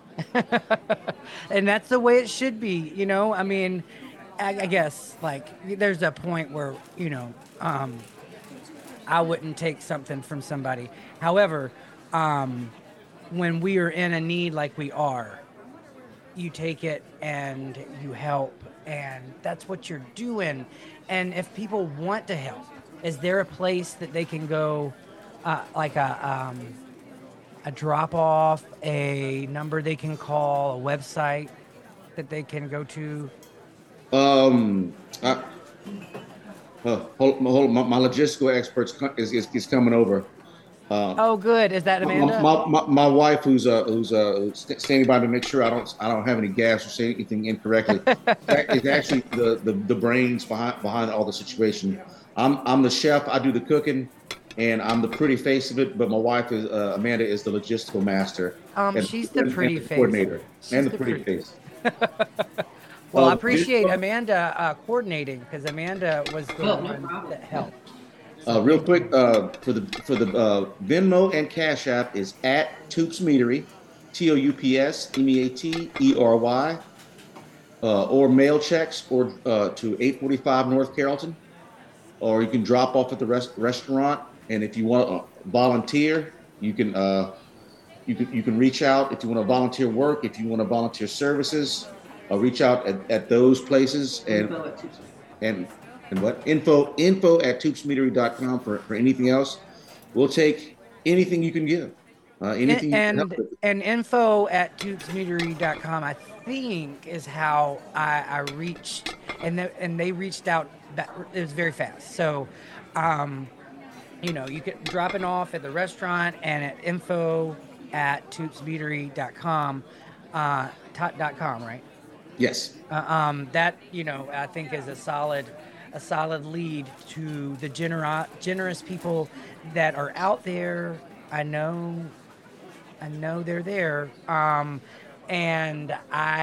And that's the way it should be. I mean, I guess like there's a point where, I wouldn't take something from somebody. However, when we are in a need like we are, you take it and you help, and that's what you're doing. And if people want to help, is there a place that they can go, like a drop off, a number they can call, a website that they can go to? My logistical experts is coming over. Oh, good. Is that Amanda? My wife, who's standing by to make sure I don't have any gas or say anything incorrectly, is actually the brains behind all the situation. I'm the chef. I do the cooking, and I'm the pretty face of it. But my wife is Amanda is the logistical master. She's the pretty face coordinator and the pretty face. Well, I appreciate Amanda coordinating, because Amanda was the one that helped. Real quick, for the Venmo and Cash App is at Toops Meadery, TOUPS MEATERY, or mail checks or to 845 North Carrollton, or you can drop off at the restaurant. And if you want to volunteer, you can reach out. If you want to volunteer work, if you want to volunteer services, reach out at those places and what info at toopsmeadery.com for anything else. We'll take anything you can give. Anything and info at toopsmeadery.com, I think, is how I reached, and they reached out. It was very fast. So, you can drop it off at the restaurant and at info at toopsmeadery.com, .com, right? Yes. That, I think is a solid lead to the generous people that are out there. I know they're there. And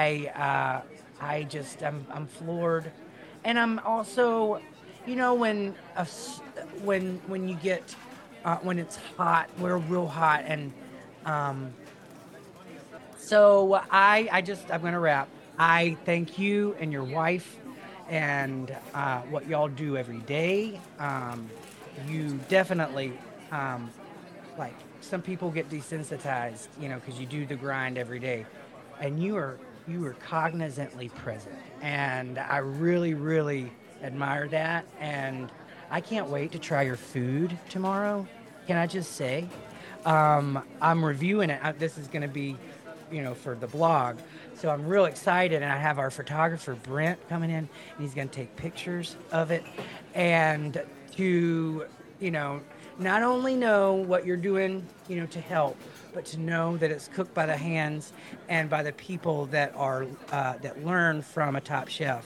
I'm floored. And I'm also, when you get, when it's hot, we're real hot. And, so I'm going to wrap. I thank you and your wife and what y'all do every day. You definitely, like some people get desensitized, because you do the grind every day, and you are cognizantly present, and I really, really admire that. And I can't wait to try your food tomorrow. Can I just say, I'm reviewing it. This is going to be, for the blog. So I'm real excited, and I have our photographer, Brent, coming in, and he's going to take pictures of it. And to, not only know what you're doing, to help, but to know that it's cooked by the hands and by the people that are, that learn from a top chef.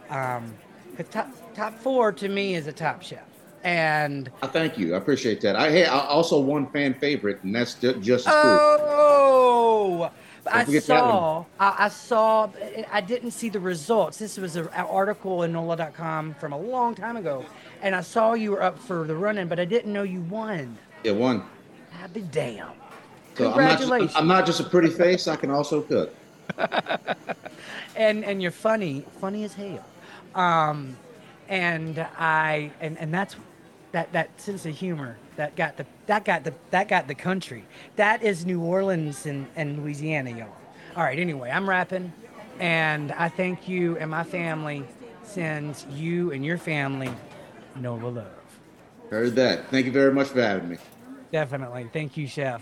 Top 4 to me is a top chef. And thank you. I appreciate that. I also one fan favorite, and that's Justice Food. Oh, I didn't see the results. This was an article in NOLA.com from a long time ago, and I saw you were up for the run-in, but I didn't know you won. Yeah, won. I'll be damn. So congratulations. I'm not just a pretty face. I can also cook. and you're funny as hell. and that's that sense of humor that got the country. That is New Orleans and Louisiana, y'all. All right, anyway, I'm rapping, and I thank you, and my family sends you and your family NOLA love. Heard that. Thank you very much for having me. Definitely. Thank you, Chef.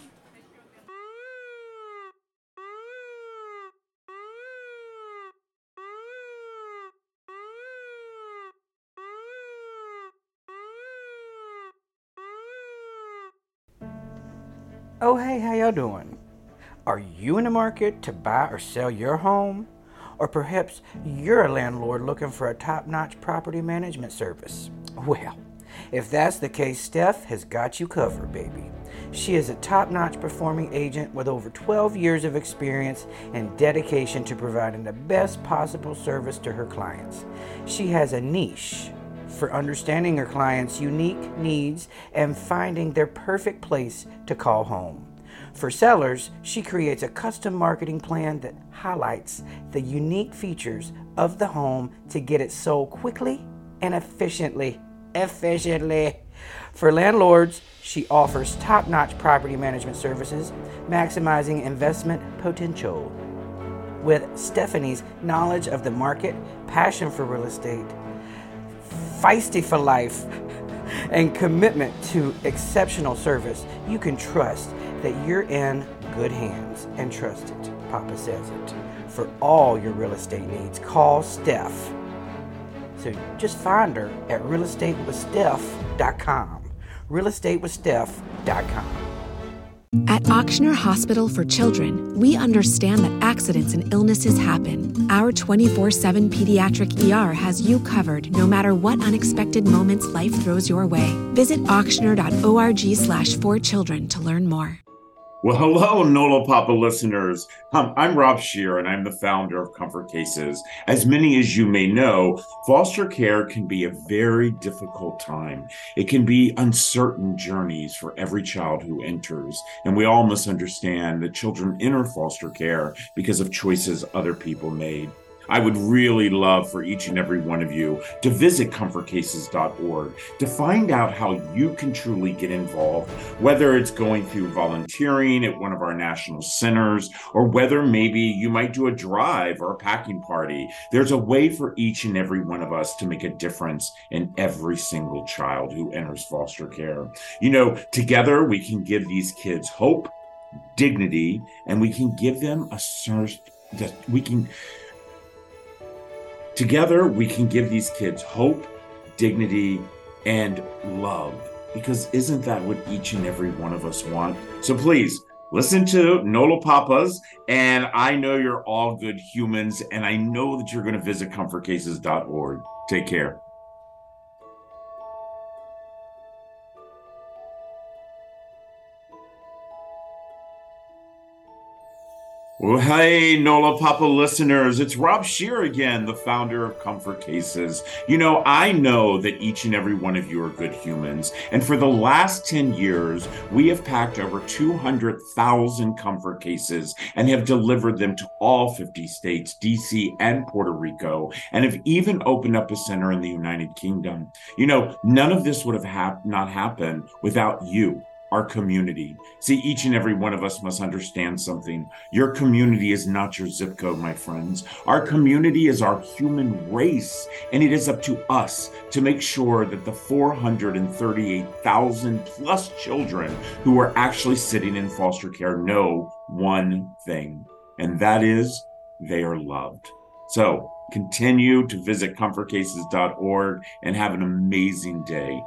Oh, hey, how y'all doing? Are you in the market to buy or sell your home? Or perhaps you're a landlord looking for a top-notch property management service? Well, if that's the case, Steph has got you covered, baby. She is a top-notch performing agent with over 12 years of experience and dedication to providing the best possible service to her clients. She has a niche for understanding her clients' unique needs and finding their perfect place to call home. For sellers, she creates a custom marketing plan that highlights the unique features of the home to get it sold quickly and efficiently. For landlords, she offers top-notch property management services, maximizing investment potential. With Stephanie's knowledge of the market, passion for real estate, feisty for life, and commitment to exceptional service, you can trust that you're in good hands. And trust it, Papa says it. For all your real estate needs, call Steph. So just find her at realestatewithsteph.com. realestatewithsteph.com. At Auctioner Hospital for Children, we understand that accidents and illnesses happen. Our 24/7 pediatric ER has you covered no matter what unexpected moments life throws your way. Visit auctioner.org/4children to learn more. Well, hello, NOLA Papa listeners. I'm Rob Scheer, and I'm the founder of Comfort Cases. As many as you may know, foster care can be a very difficult time. It can be uncertain journeys for every child who enters, and we all must understand that children enter foster care because of choices other people made. I would really love for each and every one of you to visit comfortcases.org to find out how you can truly get involved, whether it's going through volunteering at one of our national centers, or whether maybe you might do a drive or a packing party. There's a way for each and every one of us to make a difference in every single child who enters foster care. You know, together we can give these kids hope, dignity, and we can give them a source that we can... Together, we can give these kids hope, dignity, and love, because isn't that what each and every one of us want? So please, listen to NOLA Papas, and I know you're all good humans, and I know that you're going to visit comfortcases.org. Take care. Well, hey, NOLA Papa listeners, it's Rob Scheer again, the founder of Comfort Cases. You know, I know that each and every one of you are good humans, and for the last 10 years, we have packed over 200,000 Comfort Cases and have delivered them to all 50 states, DC, and Puerto Rico, and have even opened up a center in the United Kingdom. You know, none of this would have not happened without you, our community. See, each and every one of us must understand something. Your community is not your zip code, my friends. Our community is our human race, and it is up to us to make sure that the 438,000 plus children who are actually sitting in foster care know one thing, and that is they are loved. So continue to visit comfortcases.org and have an amazing day.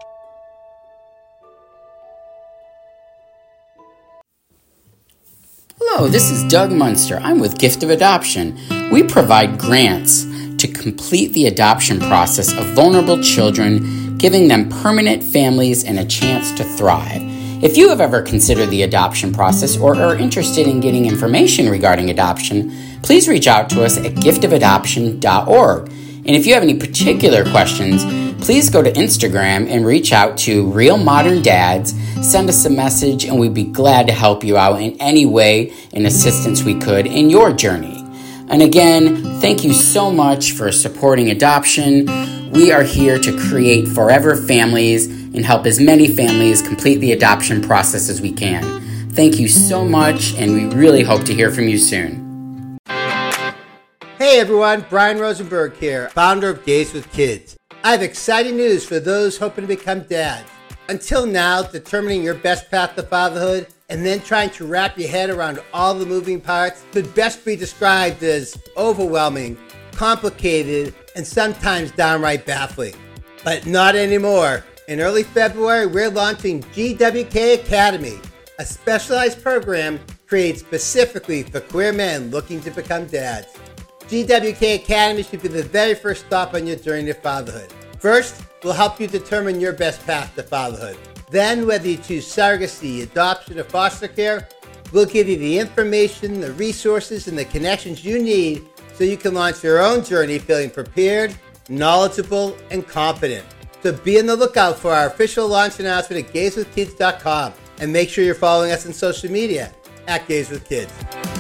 Hello, this is Doug Munster. I'm with Gift of Adoption. We provide grants to complete the adoption process of vulnerable children, giving them permanent families and a chance to thrive. If you have ever considered the adoption process or are interested in getting information regarding adoption, please reach out to us at giftofadoption.org. And if you have any particular questions, please go to Instagram and reach out to Real Modern Dads. Send us a message and we'd be glad to help you out in any way and assistance we could in your journey. And again, thank you so much for supporting adoption. We are here to create forever families and help as many families complete the adoption process as we can. Thank you so much, and we really hope to hear from you soon. Hey everyone, Brian Rosenberg here, founder of Gays with Kids. I have exciting news for those hoping to become dads. Until now, determining your best path to fatherhood and then trying to wrap your head around all the moving parts could best be described as overwhelming, complicated, and sometimes downright baffling. But not anymore. In early February, we're launching GWK Academy, a specialized program created specifically for queer men looking to become dads. GWK Academy should be the very first stop on your journey to fatherhood. First, we'll help you determine your best path to fatherhood. Then, whether you choose surrogacy, adoption, or foster care, we'll give you the information, the resources, and the connections you need so you can launch your own journey feeling prepared, knowledgeable, and confident. So be on the lookout for our official launch announcement at gayswithkids.com, and make sure you're following us on social media at Gays with Kids.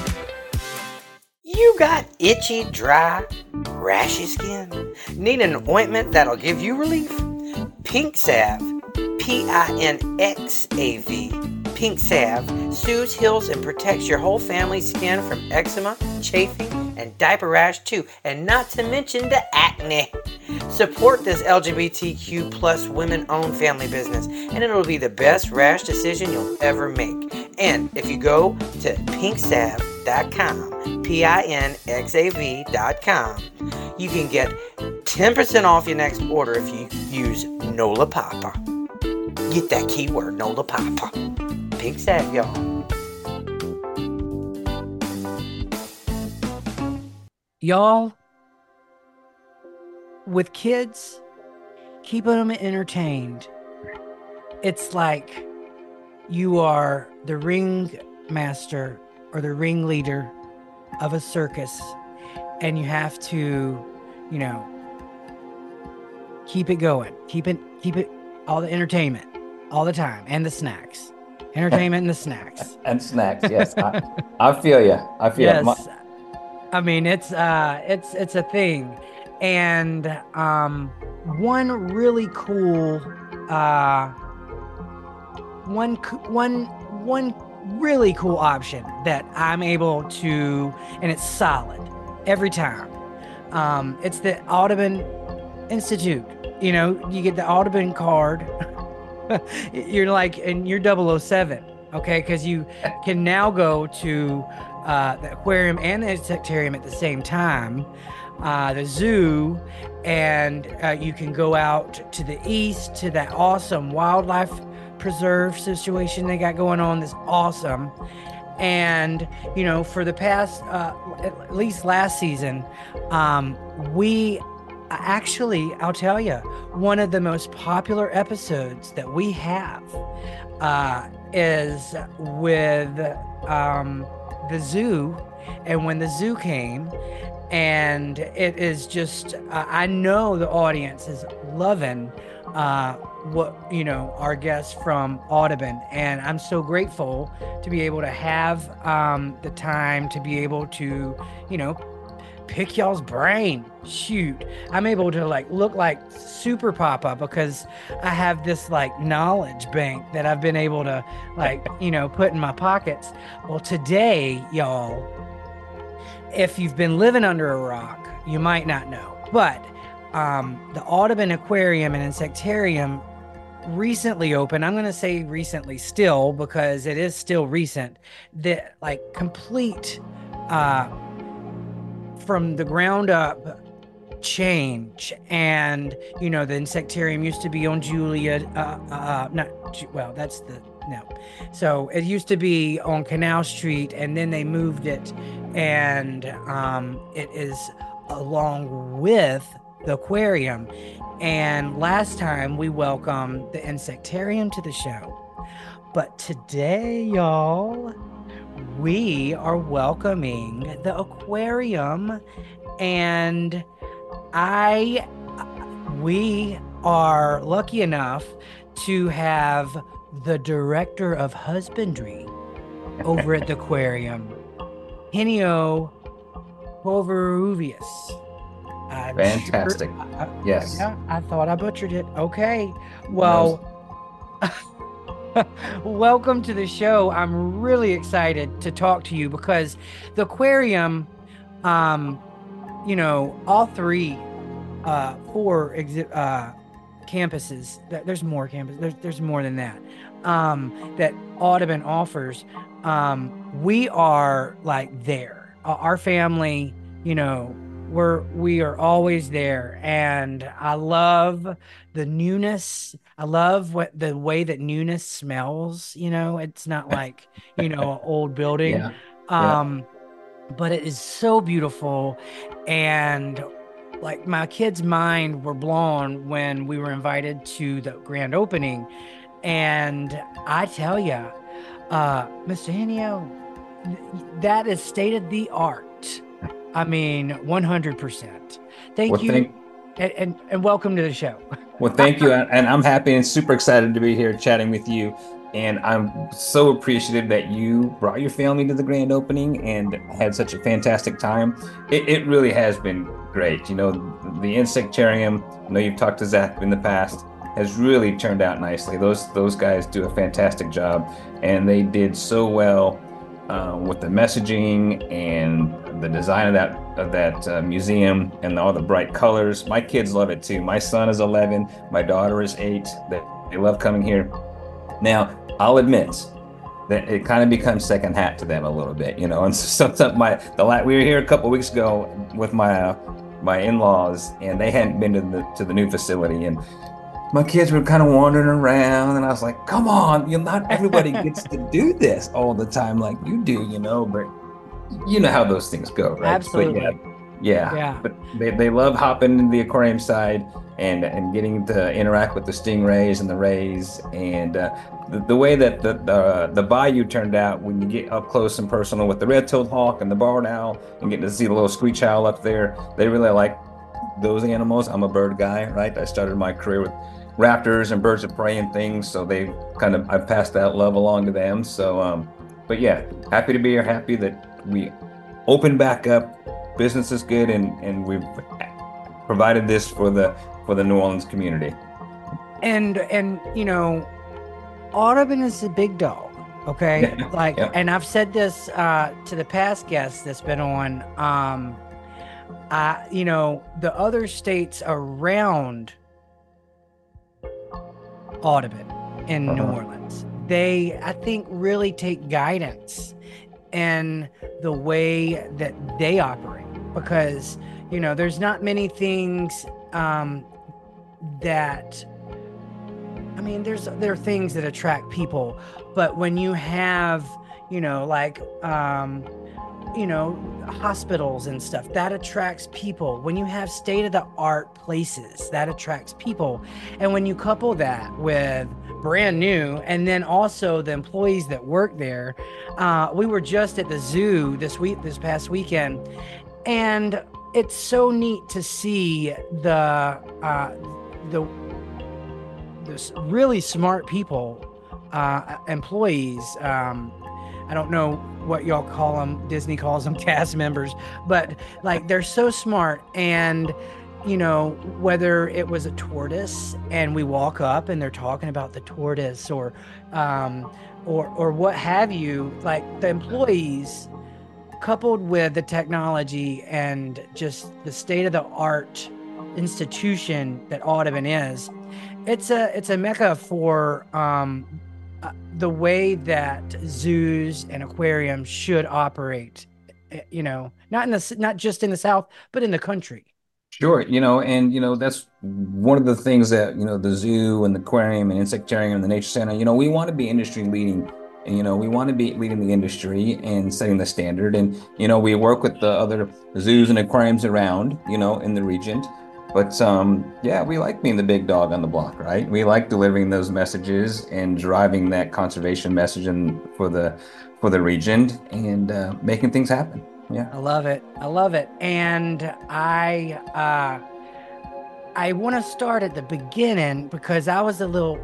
You got itchy, dry, rashy skin? Need an ointment that'll give you relief? Pink Salve, P-I-N-X-A-V. Pink Salve soothes, heals, and protects your whole family's skin from eczema, chafing, and diaper rash too, and not to mention the acne. Support this LGBTQ plus women-owned family business, and it'll be the best rash decision you'll ever make. And if you go to pinksalve.com, PINXAV.com, you can get 10% off your next order if you use NOLA Papa. Get that keyword, NOLA Papa. Pink Salve, y'all. Y'all, with kids, keeping them entertained, it's like you are the ringmaster or the ringleader of a circus, and you have to, keep it going, keep it all the entertainment all the time, and the snacks, entertainment and the snacks and snacks. Yes, I feel you. I feel yes. I mean, it's a thing, and one really cool one really cool option that I'm able to, and it's solid every time. It's the Audubon Institute. You get the Audubon card. You're like, and you're 007, okay? Because you can now go to the aquarium and the insectarium at the same time, the zoo, and you can go out to the east to that awesome wildlife preserve situation they got going on. That's awesome. And for the past at least last season, we actually, I'll tell you, one of the most popular episodes that we have is with the zoo, and when the zoo came, and it is just I know the audience is loving what our guests from Audubon, and I'm so grateful to be able to have the time to be able to pick y'all's brain. Shoot, I'm able to look like Super Papa because I have this knowledge bank that I've been able to put in my pockets. Well, today, y'all, if you've been living under a rock, you might not know, but the Audubon Aquarium and Insectarium recently opened. I'm going to say recently still because it is still recent. The complete from the ground up change. And the Insectarium used to be on Julia, so it used to be on Canal Street, and then they moved it, and it is along with the aquarium. And last time we welcomed the Insectarium to the show, but today, y'all, we are welcoming the aquarium, and we are lucky enough to have the director of husbandry over at the aquarium, Henio Poveruvius. Fantastic. Yes. Yeah, I thought I butchered it. Okay. Well, welcome to the show. I'm really excited to talk to you because the aquarium, you know, all three, four campuses. There's more campuses. There's more than that. That Audubon offers. We are like there. Our family, you know, we are always there, and I love the newness. I love the way that newness smells. You know, it's not like, you know, an old building. But it is so beautiful, and like my kids' mind were blown when we were invited to the grand opening. And I tell you, Mr. Henio, that is state of the art. I mean, 100%. Thank you. And welcome to the show. Well, thank you. And I'm happy and super excited to be here chatting with you. And I'm so appreciative that you brought your family to the grand opening and had such a fantastic time. It really has been great. You know, the Insectarium, I know you've talked to Zach in the past, has really turned out nicely. Those guys do a fantastic job, and they did so well with the messaging and the design of that museum and all the bright colors. My kids love it too. My son is 11, my daughter is 8. They love coming here. Now, I'll admit that it kind of becomes second hat to them a little bit, you know. And so we were here a couple of weeks ago with my in-laws, and they hadn't been to the new facility, and my kids were kind of wandering around, and I was like, "Come on, not everybody gets to do this all the time like you do, you know." But you know how those things go, right? Absolutely. But yeah. But they love hopping into the aquarium side and getting to interact with the stingrays and the rays, and the way that the bayou turned out when you get up close and personal with the red-tailed hawk and the barred owl and getting to see the little screech owl up there. They really like those animals. I'm a bird guy, right? I started my career with raptors and birds of prey and things, so I've passed that love along to them. So, but yeah, happy to be here. Happy that we opened back up. Business is good, and we've provided this for the New Orleans community. And you know, Audubon is a big dog, okay? And I've said this to the past guests that's been on. You know, the other states around Audubon in New Orleans, they, I think, really take guidance in the way that they operate, because, you know, there's not many things that, I mean, there are things that attract people, but when you have, you know, like, you know, hospitals and stuff, that attracts people. When you have state-of-the-art places, that attracts people. And when you couple that with brand new, and then also the employees that work there, we were just at the zoo this past weekend, and it's so neat to see the really smart people, employees. I don't know what y'all call them. Disney calls them cast members, but like, they're so smart. And, you know, whether it was a tortoise and we walk up and they're talking about the tortoise or what have you, like, the employees coupled with the technology and just the state-of-the-art institution that Audubon is, it's a mecca for the way that zoos and aquariums should operate, you know, not just in the South, but in the country. Sure. You know, and, you know, that's one of the things that, you know, the zoo and the aquarium and Insectarium and the Nature Center, you know, we want to be industry leading, and, you know, we want to be leading the industry and setting the standard. And, you know, we work with the other zoos and aquariums around, you know, in the region. But yeah, we like being the big dog on the block, right? We like delivering those messages and driving that conservation message for the region and making things happen. Yeah, I love it. And I want to start at the beginning, because I was a little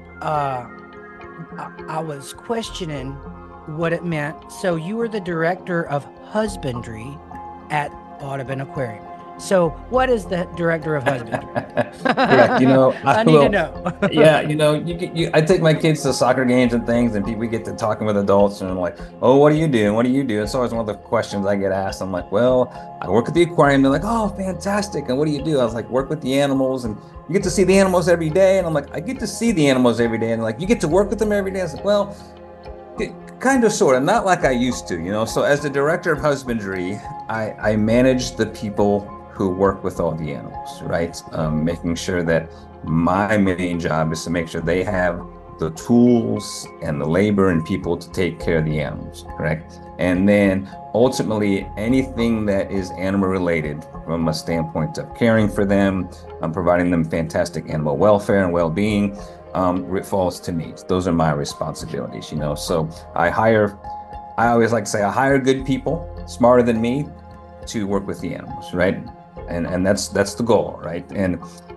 I was questioning what it meant. So you were the director of husbandry at Audubon Aquarium. So, what is the director of husbandry? Correct. I need to know. Yeah, I take my kids to soccer games and things, and we get to talking with adults, and I'm like, oh, what do you do? What do you do? It's always one of the questions I get asked. I'm like, well, I work at the aquarium. They're like, oh, fantastic. And what do you do? I was like, work with the animals, and you get to see the animals every day. And I'm like, I get to see the animals every day. And like, you get to work with them every day. I was like, well, kind of, sort of, not like I used to, So as the director of husbandry, I manage the people who work with all the animals, right? Making sure that my main job is to make sure they have the tools and the labor and people to take care of the animals, correct? And then ultimately anything that is animal related from a standpoint of caring for them, providing them fantastic animal welfare and well-being, it falls to me. Those are my responsibilities, So I always like to say I hire good people, smarter than me, to work with the animals, right? And that's the goal, right? And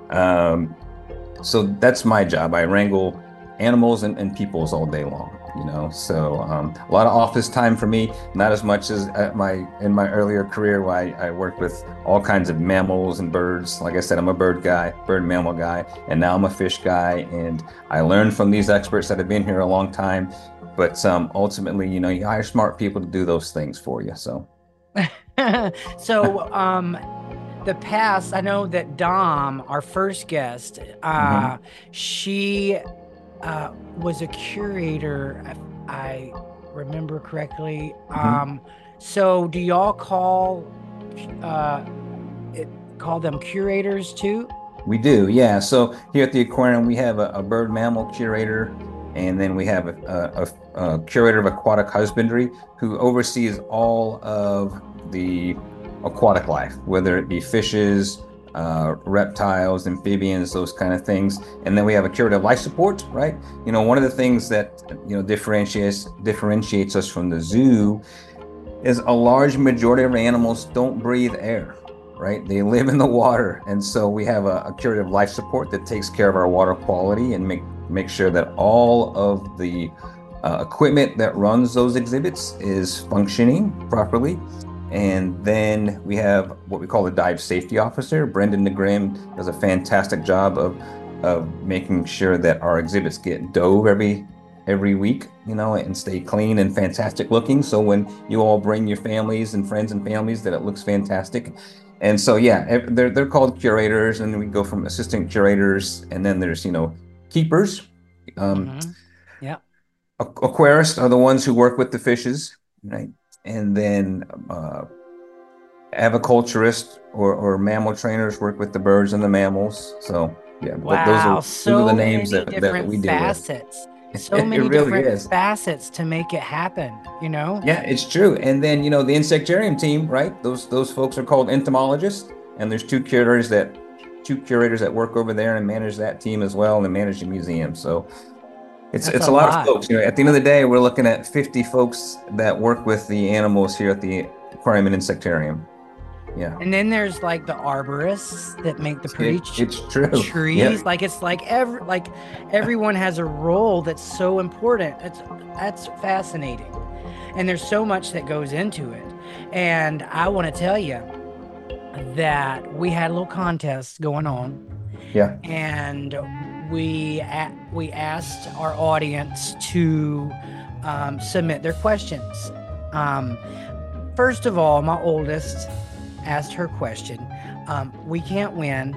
so that's my job. I wrangle animals and peoples all day long, So a lot of office time for me, not as much as in my earlier career where I worked with all kinds of mammals and birds. Like I said, I'm a bird mammal guy, and now I'm a fish guy. And I learned from these experts that have been here a long time. But ultimately, you hire smart people to do those things for you. So. The past, I know that Dom, our first guest, she was a curator, if I remember correctly. So do y'all call them curators too? We do, yeah. So here at the aquarium, we have a bird mammal curator, and then we have a curator of aquatic husbandry who oversees all of the aquatic life, whether it be fishes, reptiles, amphibians, those kind of things. And then we have a curator of life support, right? One of the things that differentiates us from the zoo is a large majority of animals don't breathe air, right? They live in the water. And so we have a curator of life support that takes care of our water quality and make sure that all of the equipment that runs those exhibits is functioning properly. And then we have what we call a dive safety officer. Brendan Negrim does a fantastic job of making sure that our exhibits get dove every week, and stay clean and fantastic looking. So when you all bring your families and friends and families, that it looks fantastic. And so, yeah, they're called curators, and then we go from assistant curators, and then there's, keepers. Yeah. Aquarists are the ones who work with the fishes, right? And then aviculturists or mammal trainers work with the birds and the mammals. So yeah, wow, those are the names that we deal facets. with. So many really different is. facets to make it happen, Yeah, it's true. And then the insectarium team, right? Those folks are called entomologists, and there's two curators that work over there and manage that team as well, and manage the museum. So it's a lot of folks. At the end of the day, we're looking at 50 folks that work with the animals here at the aquarium and insectarium. Yeah. And then there's like the arborists that make the pretty it's true. trees. Yeah. Like everyone has a role that's so important. That's fascinating. And there's so much that goes into it. And I want to tell you that we had a little contest going on. Yeah. And we asked our audience to submit their questions. First of all, my oldest asked her question. We can't win,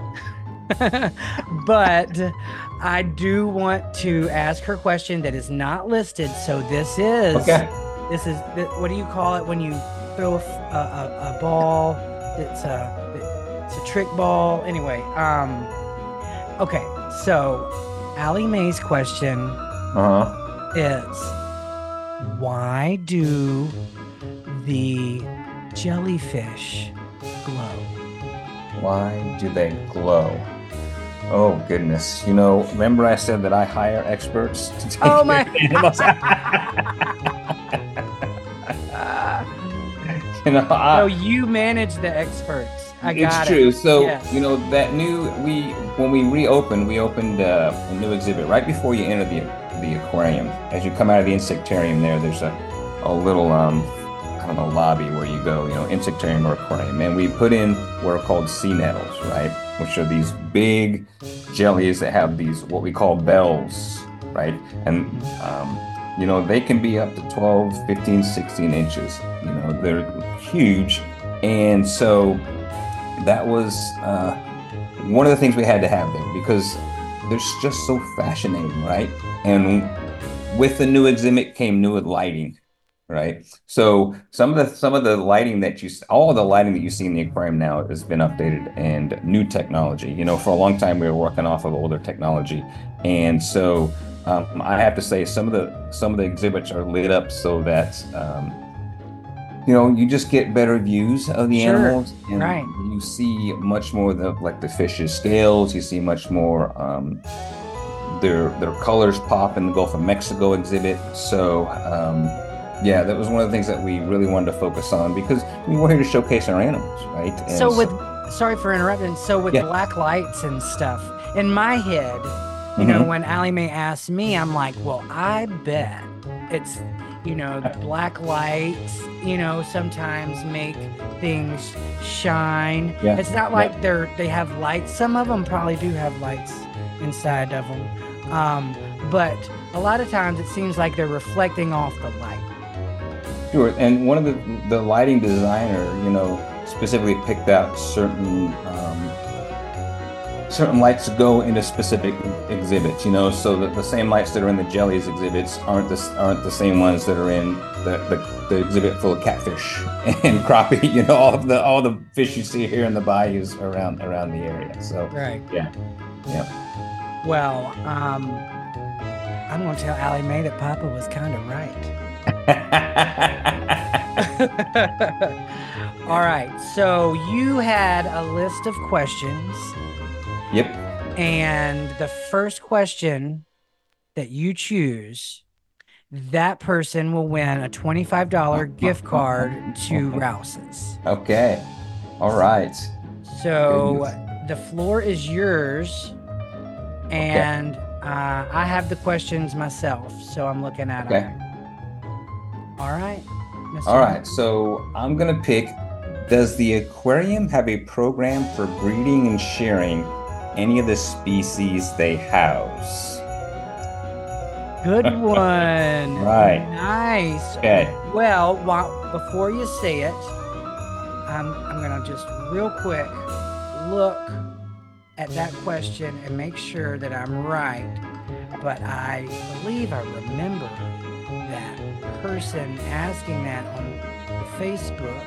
but I do want to ask her question that is not listed. So this is what do you call it when you throw a ball? It's a trick ball. Anyway, okay. So Allie Mae's question is, why do the jellyfish glow? Why do they glow? Oh goodness! Remember I said that I hire experts to take care of animals. So you manage the experts. It's true. So when we opened a new exhibit right before you enter the aquarium. As you come out of the insectarium, there's a little lobby where you go, insectarium or aquarium, and we put in what are called sea nettles, right? Which are these big jellies that have these, what we call bells, right? And, they can be up to 12, 15, 16 inches. They're huge. And so that was one of the things we had to have there because they're just so fascinating, right? And with the new exhibit came new lighting, right? So some of the lighting all the lighting that you see in the aquarium now has been updated and new technology. For a long time we were working off of older technology, and so I have to say some of the exhibits are lit up so that you just get better views of the animals, and right. You see much more of the fish's scales. You see much more. Their colors pop in the Gulf of Mexico exhibit. So that was one of the things that we really wanted to focus on because we were here to showcase our animals, right? And sorry for interrupting. So with black lights and stuff, in my head, when Allie Mae asked me, I'm like, well, I bet it's, the black lights, sometimes make things shine. Yeah. It's not like they have lights. Some of them probably do have lights inside of them. But a lot of times it seems like they're reflecting off the light. Sure, and one of the lighting designer, specifically picked out certain lights to go into specific exhibits, so that the same lights that are in the jellies exhibits aren't the same ones that are in the exhibit full of catfish and crappie, all the fish you see here in the bayous around the area. So right, yeah. Well, I'm going to tell Allie Mae that Papa was kind of right. All right, so you had a list of questions. Yep. And the first question that you choose, that person will win a $25 gift card to Rouse's. Okay. All right. So the floor is yours. And I have the questions myself, so I'm looking at them. All right. Mr. All right. So I'm going to pick, does the aquarium have a program for breeding and sharing any of the species they house? Good one. Right. Nice. Okay. Well, before you say it, I'm going to just real quick look at that question and make sure that I'm right. But I believe I remember that person asking that on Facebook.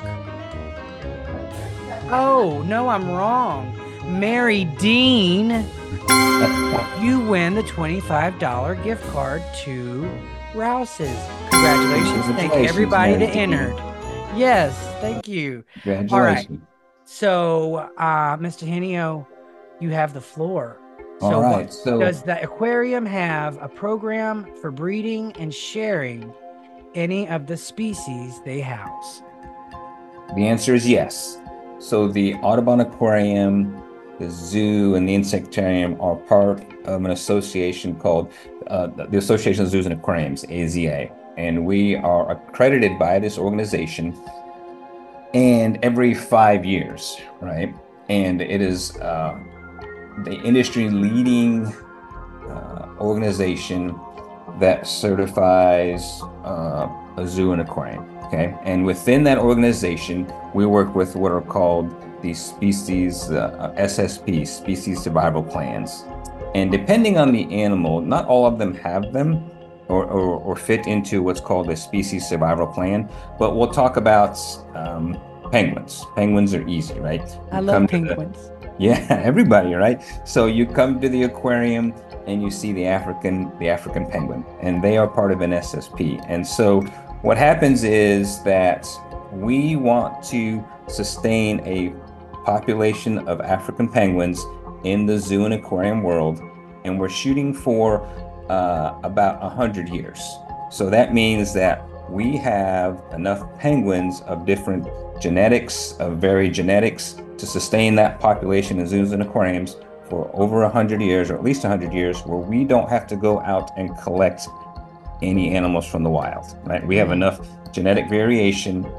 Oh, no, I'm wrong. Mary Dean, you win the $25 gift card to Rouse's. Congratulations. Thank everybody that entered. Yes, thank you. Congratulations. All right. So, Mr. Henio, you have the floor. So, all right. So, does the aquarium have a program for breeding and sharing any of the species they house? The answer is yes. So the Audubon Aquarium, the zoo, and the Insectarium are part of an association called the Association of Zoos and Aquariums, AZA. And we are accredited by this organization and every 5 years, right? And it is the industry leading organization that certifies a zoo and aquarium. Okay, and within that organization, we work with what are called the species SSP, species survival plans. And depending on the animal, not all of them have them or fit into what's called a species survival plan. But we'll talk about penguins. Penguins are easy, right? I love penguins. Yeah, everybody, right? So you come to the aquarium and you see the African penguin, and they are part of an SSP. And so what happens is that we want to sustain a population of African penguins in the zoo and aquarium world, and we're shooting for about 100 years. So that means that we have enough penguins of different genetics, of varied genetics, to sustain that population in zoos and aquariums for over 100 years, or at least 100 years, where we don't have to go out and collect any animals from the wild, right? We have enough genetic variation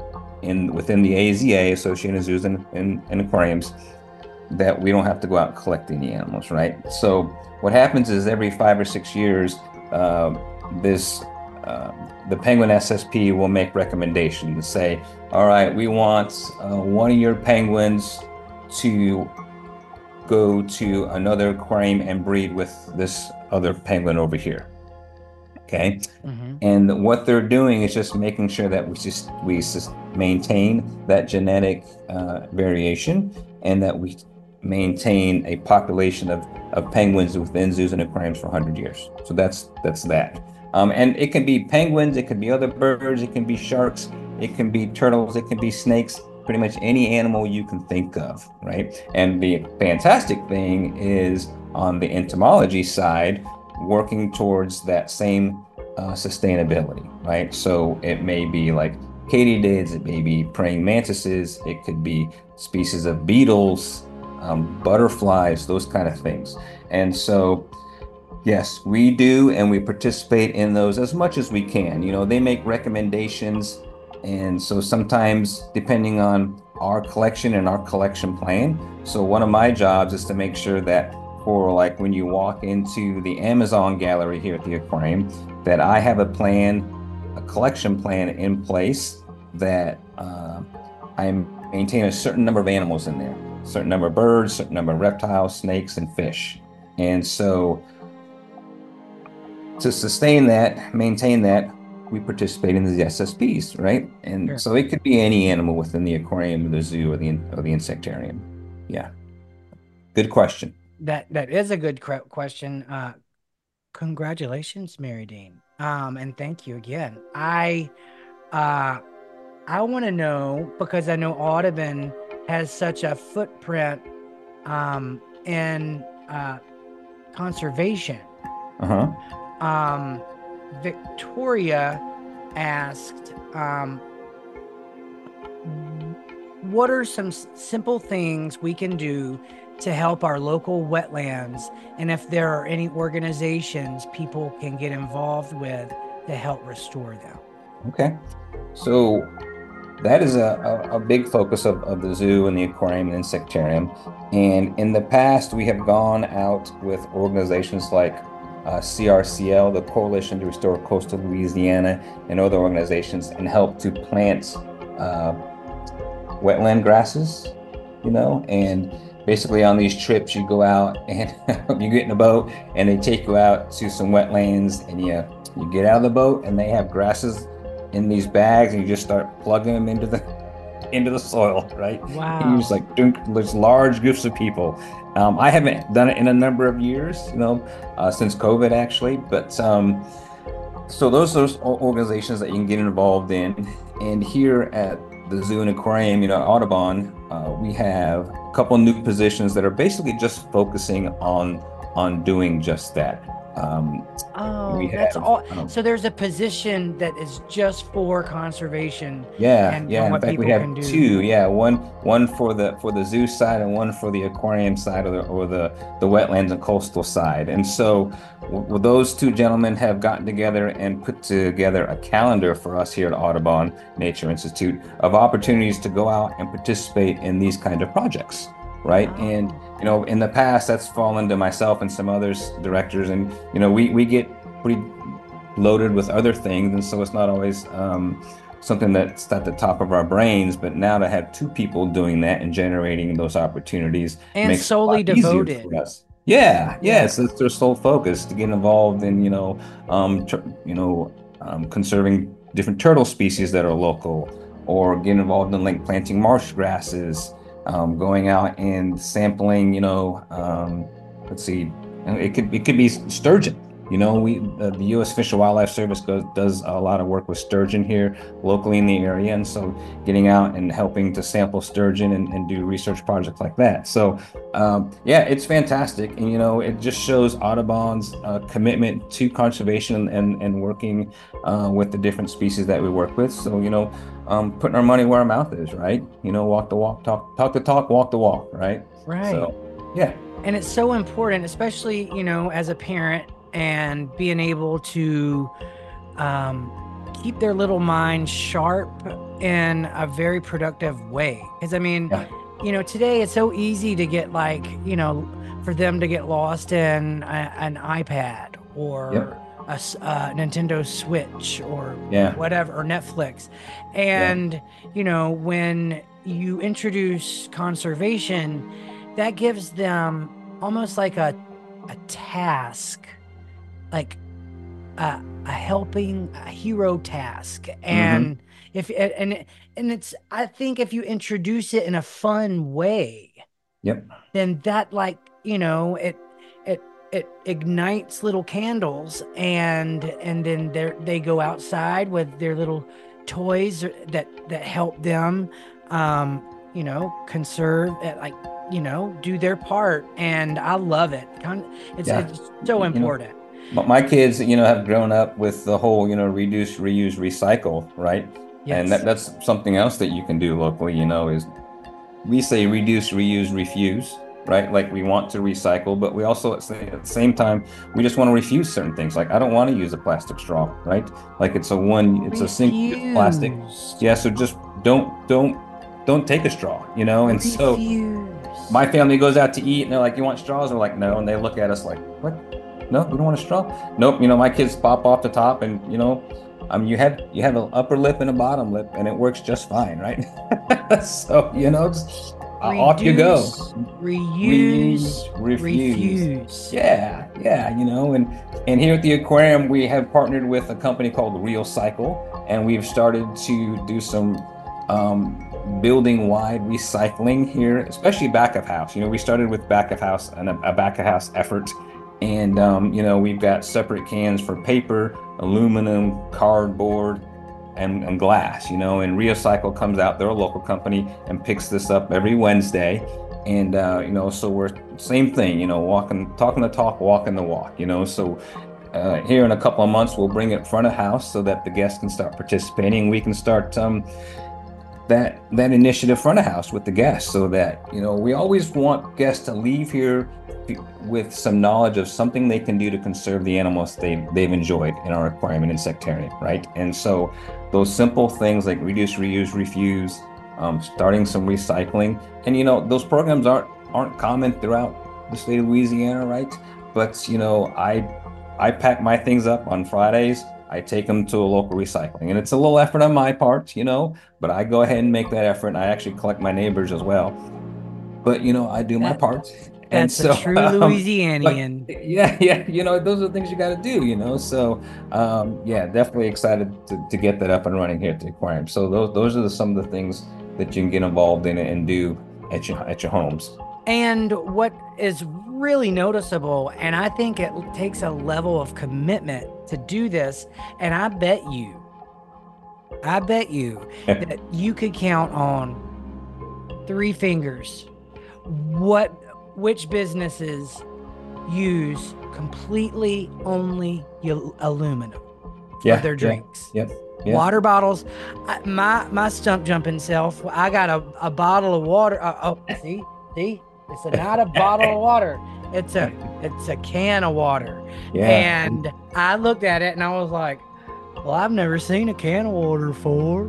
within the AZA, Associated Zoos and Aquariums, that we don't have to go out and collect any animals, right? So what happens is every 5 or 6 years, the Penguin SSP will make recommendations and say, all right, we want one of your penguins to go to another aquarium and breed with this other penguin over here. Okay. Mm-hmm. And what they're doing is just making sure that we maintain that genetic variation, and that we maintain a population of penguins within zoos and aquariums for 100 years. So that's that. And it can be penguins, it can be other birds, it can be sharks, it can be turtles, it can be snakes, pretty much any animal you can think of, right? And the fantastic thing is, on the entomology side, working towards that same sustainability, right? So it may be like katydids, it may be praying mantises, it could be species of beetles, butterflies, those kind of things. And so, yes, we do, and we participate in those as much as we can. You know, they make recommendations, and so sometimes, depending on our collection and our collection plan. So one of my jobs is to make sure that, for like when you walk into the Amazon gallery here at the aquarium, that I have a collection plan in place, that I maintain a certain number of animals in there, a certain number of birds, a certain number of reptiles, snakes, and fish. And so to sustain that, maintain that, we participate in the SSPs, right? And sure. So it could be any animal within the aquarium, or the zoo, or the insectarium. Yeah. Good question. That is a good question. Congratulations, Mary Dean. And thank you again. I want to know, because I know Audubon has such a footprint in conservation. Victoria asked, what are some simple things we can do to help our local wetlands, and if there are any organizations people can get involved with to help restore them? Okay, so that is a big focus of the zoo and the aquarium and insectarium. And in the past, we have gone out with organizations like CRCL, the Coalition to Restore Coastal Louisiana, and other organizations, and help to plant wetland grasses, you know. And basically on these trips, you go out and you get in a boat and they take you out to some wetlands, and you get out of the boat and they have grasses in these bags, and you just start plugging them into the soil, right? Wow. And you just like there's large groups of people. I haven't done it in a number of years, you know, since COVID actually, but so those are organizations that you can get involved in. And here at the Zoo and Aquarium, you know, Audubon, we have a couple new positions that are basically just focusing on doing just that. That's all. So there's a position that is just for conservation. Yeah, and yeah. what In fact, people we have can do. two. Yeah, one for the zoo side and one for the aquarium side, or the wetlands and coastal side. And so, those two gentlemen have gotten together and put together a calendar for us here at Audubon Nature Institute of opportunities to go out and participate in these kind of projects. Right. Oh. And, you know, in the past, that's fallen to myself and some others directors. And, you know, we get pretty loaded with other things. And so it's not always something that's at the top of our brains. But now to have two people doing that and generating those opportunities and makes solely it a lot easier devoted for us. Yeah. Yes. It's their sole focus to get involved in, conserving different turtle species that are local, or get involved in like planting marsh grasses. Going out and sampling, let's see, it could be sturgeon. You know, the U.S. Fish and Wildlife Service does a lot of work with sturgeon here locally in the area, and so getting out and helping to sample sturgeon and do research projects like that. So, it's fantastic, and you know, it just shows Audubon's commitment to conservation and working with the different species that we work with. So, you know, putting our money where our mouth is, right? You know, walk the walk, talk the talk, walk the walk, right? Right. So, yeah. And it's so important, especially, you know, as a parent, and being able to keep their little mind sharp in a very productive way. Because I mean, today it's so easy to get for them to get lost in an iPad or a Nintendo Switch or whatever, or Netflix. And, when you introduce conservation, that gives them almost like a task, like a hero task. And I think if you introduce it in a fun way, then that it ignites little candles, and then they go outside with their little toys that help them conserve, do their part. And I love it. It's so important. My kids, have grown up with the whole, reduce, reuse, recycle, right? And that's something else that you can do locally, is we say reduce, reuse, refuse, right? Like we want to recycle, but we also at the same time, we just want to refuse certain things. Like I don't want to use a plastic straw, right? Like it's a single plastic. Yeah. So just don't take a straw, and so my family goes out to eat and they're like, you want straws? They're like, no. And they look at us like, what? No, we don't want a straw. Nope. My kids pop off the top and, you have an upper lip and a bottom lip and it works just fine. Right. So, just off you go. Reuse, refuse. Yeah. And here at the aquarium, we have partnered with a company called Real Cycle, and we've started to do some, building-wide recycling here, especially back of house. We started with back of house and a back of house effort. And, we've got separate cans for paper, aluminum, cardboard, and glass, and Reocycle comes out, they're a local company, and picks this up every Wednesday. And, so we're same thing, talking the talk, walking the walk, so here in a couple of months, we'll bring it front of house so that the guests can start participating. We can start that initiative front of house with the guests, so that, we always want guests to leave here with some knowledge of something they can do to conserve the animals they've enjoyed in our aquarium and insectarium, right? And so those simple things like reduce, reuse, refuse, starting some recycling, and those programs aren't common throughout the state of Louisiana, right? But I pack my things up on Fridays. I take them to a local recycling, and it's a little effort on my part, but I go ahead and make that effort, and I actually collect my neighbors as well. But I do my part. That's a true Louisianian. Those are the things you got to do, So, definitely excited to get that up and running here at the aquarium. So those are some of the things that you can get involved in and do at your homes. And what is really noticeable, and I think it takes a level of commitment to do this, and I bet you that you could count on 3 fingers which businesses use completely only aluminum for their drinks. Water bottles. My stump jumping self, I got a bottle of water. See, it's not a bottle of water. It's a can of water. And I looked at it and I was like, well, I've never seen a can of water before,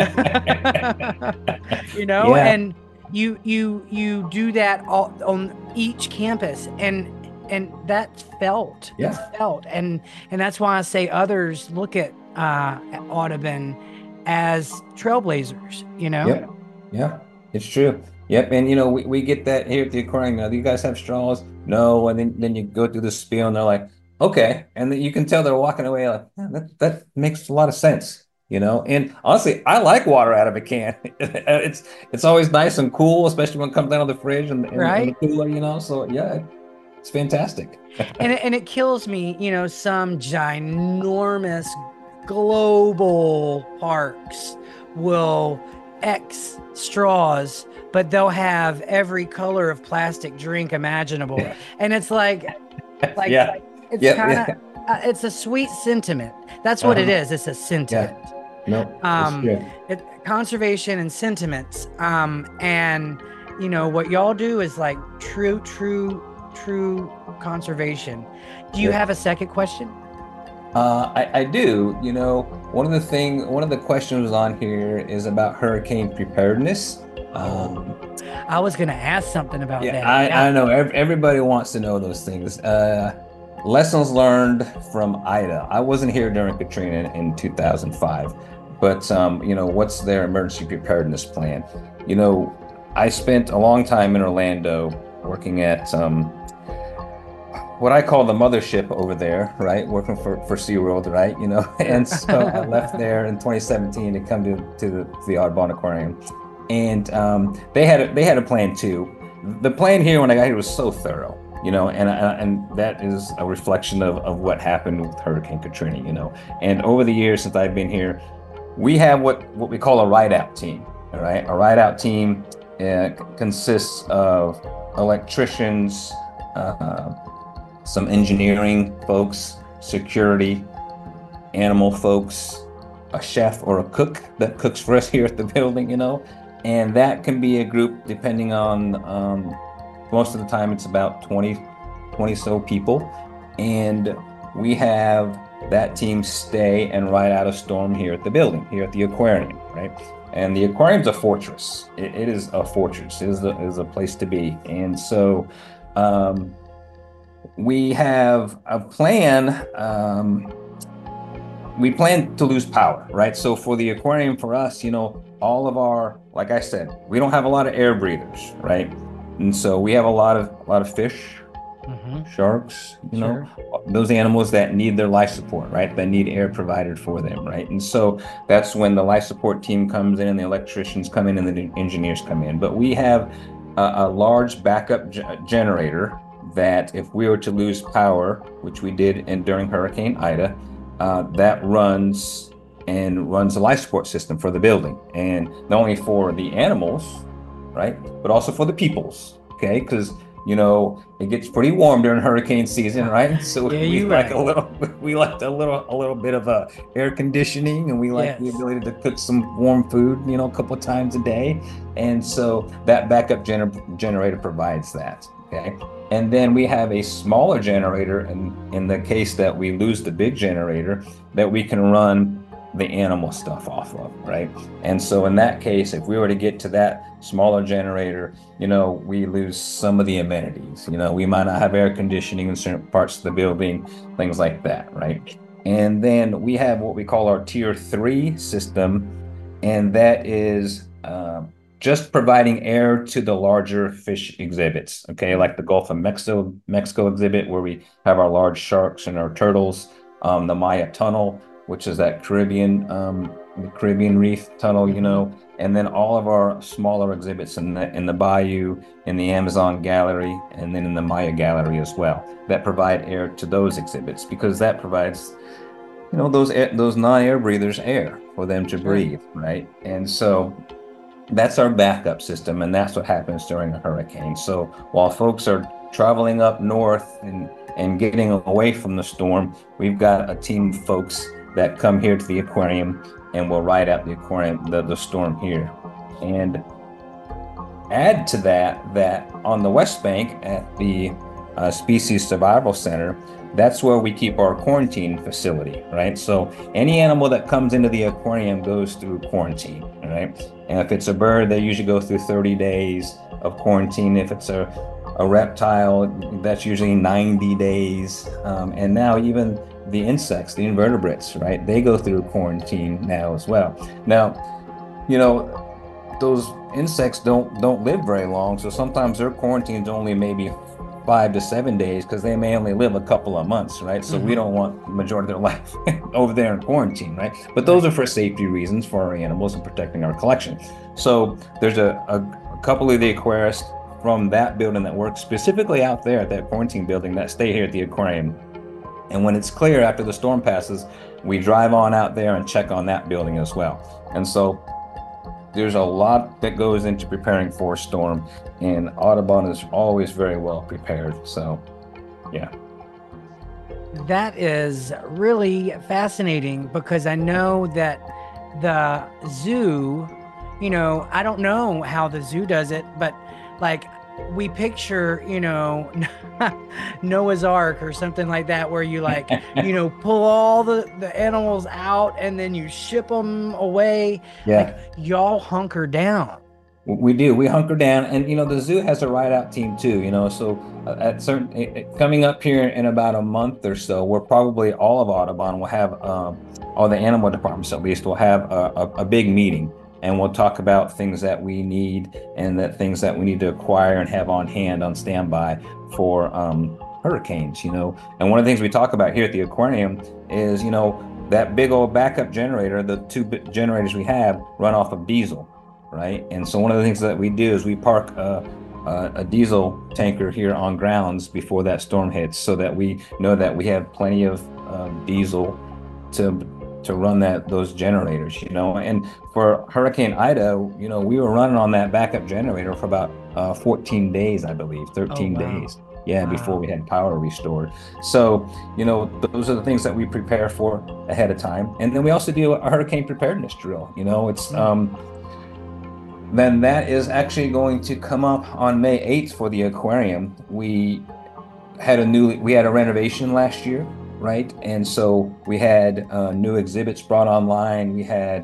and you do that all on each campus, and that's felt. It's felt, and that's why I say others look at Audubon as trailblazers. Yeah, it's true. Yep, and we get that here at the aquarium. Do you guys have straws? No, and then you go through the spiel, and they're like, okay, and then you can tell they're walking away like, that makes a lot of sense. And honestly, I like water out of a can. It's always nice and cool, especially when it comes down to the fridge and the cooler, So it's fantastic. and it kills me, some ginormous global parks will X straws, but they'll have every color of plastic drink imaginable. And it's like it's kind of it's a sweet sentiment. That's what it is. It's a sentiment. Conservation and sentiments. And what y'all do is like true conservation. Do you have a second question? I do. One of the questions on here is about hurricane preparedness. I was going to ask something about that. I know everybody wants to know those things. Lessons learned from Ida. I wasn't here during Katrina in 2005, but what's their emergency preparedness plan? I spent a long time in Orlando working at what I call the mothership over there, right? Working for SeaWorld, right? And so I left there in 2017 to come to the Audubon Aquarium. And they had a plan too. The plan here when I got here was so thorough, and that is a reflection of what happened with Hurricane Katrina, And over the years since I've been here, we have what we call a ride-out team, all right? A ride-out team consists of electricians, some engineering folks, security, animal folks, a chef or a cook that cooks for us here at the building, and that can be a group depending on, most of the time it's about 20 so people, and we have that team stay and ride out a storm here at the building, here at the aquarium, right? And the aquarium's a fortress. It is a fortress. It is a place to be. And so we have a plan. We plan to lose power, right? So for the aquarium, for us, all of our, like I said, we don't have a lot of air breathers, right? And so we have a lot of fish, sharks, those animals that need their life support, right? That need air provided for them, right? And so that's when the life support team comes in and the electricians come in and the engineers come in. But we have a large backup generator that if we were to lose power, which we did during Hurricane Ida, that runs the life support system for the building. And not only for the animals, right, but also for the peoples, okay? Because it gets pretty warm during hurricane season, right? So we like a little bit of air conditioning, and we like the ability to cook some warm food, a couple of times a day. And so that backup generator provides that, okay? And then we have a smaller generator, and in the case that we lose the big generator, that we can run the animal stuff off of, right? And so in that case, if we were to get to that smaller generator, we lose some of the amenities. We might not have air conditioning in certain parts of the building, things like that, right? And then we have what we call our Tier 3 system, and that is just providing air to the larger fish exhibits, okay? Like the Gulf of Mexico exhibit, where we have our large sharks and our turtles, the Maya Tunnel, which is that Caribbean Reef Tunnel, and then all of our smaller exhibits in the Bayou, in the Amazon Gallery, and then in the Maya Gallery as well, that provide air to those exhibits, because that provides, those non-air breathers air for them to breathe, right? And so that's our backup system, and that's what happens during a hurricane. So while folks are traveling up north and getting away from the storm, we've got a team of folks that come here to the aquarium and will ride out the aquarium, the storm here. And add to that on the West Bank at the Species Survival Center, that's where we keep our quarantine facility, right? So any animal that comes into the aquarium goes through quarantine, right? And if it's a bird, they usually go through 30 days of quarantine. If it's a reptile, that's usually 90 days. And now even the insects, the invertebrates, right? They go through quarantine now as well. Now, those insects don't live very long. So sometimes their quarantine's only maybe 5 to 7 days, because they may only live a couple of months, right? So we don't want the majority of their life over there in quarantine, right? But those are for safety reasons for our animals and protecting our collection. So there's a couple of the aquarists from that building that work specifically out there at that quarantine building that stay here at the aquarium. And when it's clear after the storm passes, we drive on out there and check on that building as well. And so there's a lot that goes into preparing for a storm, and Audubon is always very well prepared. So, yeah. That is really fascinating, because I know that the zoo, I don't know how the zoo does it, but like we picture, Noah's Ark or something like that, where you like, pull all the animals out and then you ship them away. Yeah. Like, y'all hunker down. We do. We hunker down, and the zoo has a ride-out team too. So at coming up here in about a month or so, we're probably all of Audubon will have, all the animal departments at least will have a big meeting, and we'll talk about things that we need and things that we need to acquire and have on hand on standby for hurricanes. And one of the things we talk about here at the aquarium is that big old backup generator. The two generators we have run off of diesel. Right. And so one of the things that we do is we park a diesel tanker here on grounds before that storm hits, so that we know that we have plenty of diesel to run those generators, And for Hurricane Ida, we were running on that backup generator for about 14 days, I believe, 13 days. Yeah, wow. Before we had power restored. So, those are the things that we prepare for ahead of time. And then we also do a hurricane preparedness drill. It's then that is actually going to come up on May 8th for the aquarium. We had a renovation last year, right? And so we had new exhibits brought online. We had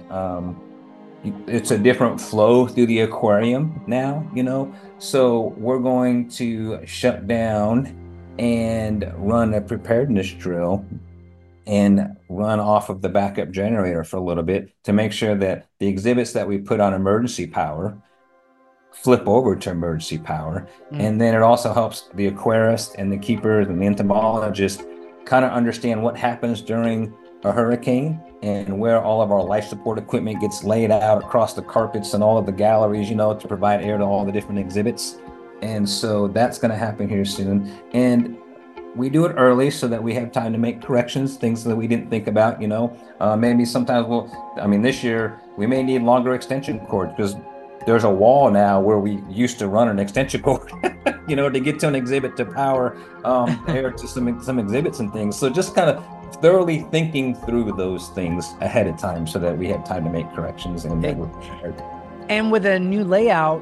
it's a different flow through the aquarium now, So we're going to shut down and run a preparedness drill and run off of the backup generator for a little bit to make sure that the exhibits that we put on emergency power flip over to emergency power. And then it also helps the aquarists and the keepers and the entomologists kind of understand what happens during a hurricane and where all of our life support equipment gets laid out across the carpets and all of the galleries, to provide air to all the different exhibits. And so that's going to happen here soon. And we do it early so that we have time to make corrections, things that we didn't think about, maybe sometimes this year we may need longer extension cords because there's a wall now where we used to run an extension cord, to get to an exhibit to power air to some exhibits and things. So just kind of thoroughly thinking through those things ahead of time so that we have time to make corrections and that we're prepared. And with a new layout,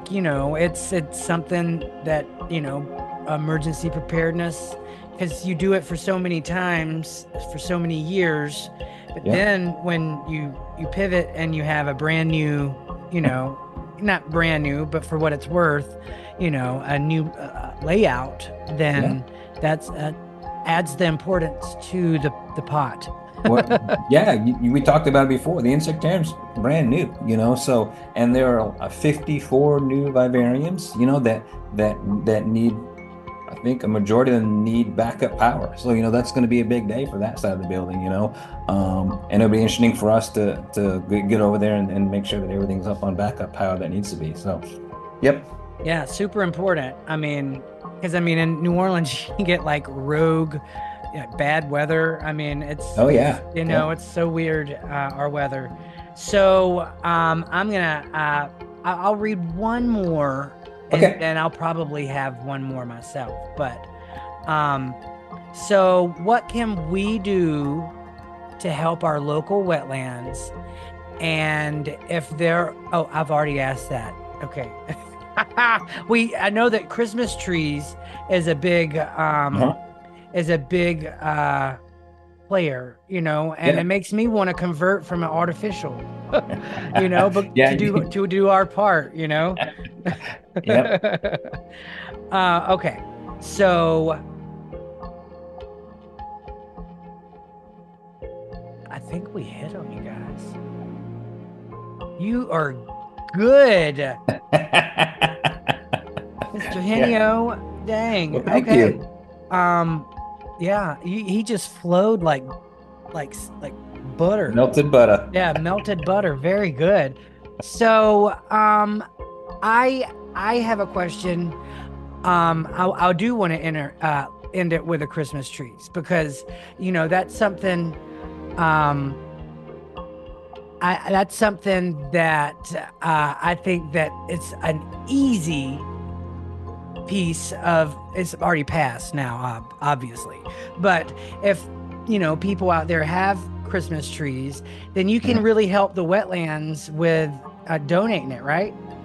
it's something that, emergency preparedness, because you do it for so many times, for so many years. But then when you pivot and you have a brand new, not brand new, but for what it's worth, a new layout, then that's adds the importance to the pot. We talked about it before. The insectarium's brand new, so, and there are 54 new vivariums, that need, I think a majority of them need backup power. So, that's going to be a big day for that side of the building, and it'll be interesting for us to get over there and make sure that everything's up on backup power that needs to be. So, yep. Yeah, super important. Because in New Orleans, you get like rogue, bad weather. It's it's so weird, our weather. So I'm gonna I'll read one more, and then I'll probably have one more myself. But so what can we do to help our local wetlands? And if they're I've already asked that. Okay. I know that Christmas trees is a big player, and it makes me want to convert from an artificial, but to do our part, Okay, so I think we hit them, you guys. You are good. Mr. Henio, dang. Well, thank you. He just flowed like butter. Melted butter. Yeah, melted butter. Very good. So, I have a question. I do want to end it with the Christmas trees because that's something. That's something that I think that it's an easy piece of. It's already passed now, obviously, but if people out there have Christmas trees, then you can really help the wetlands with donating it, right?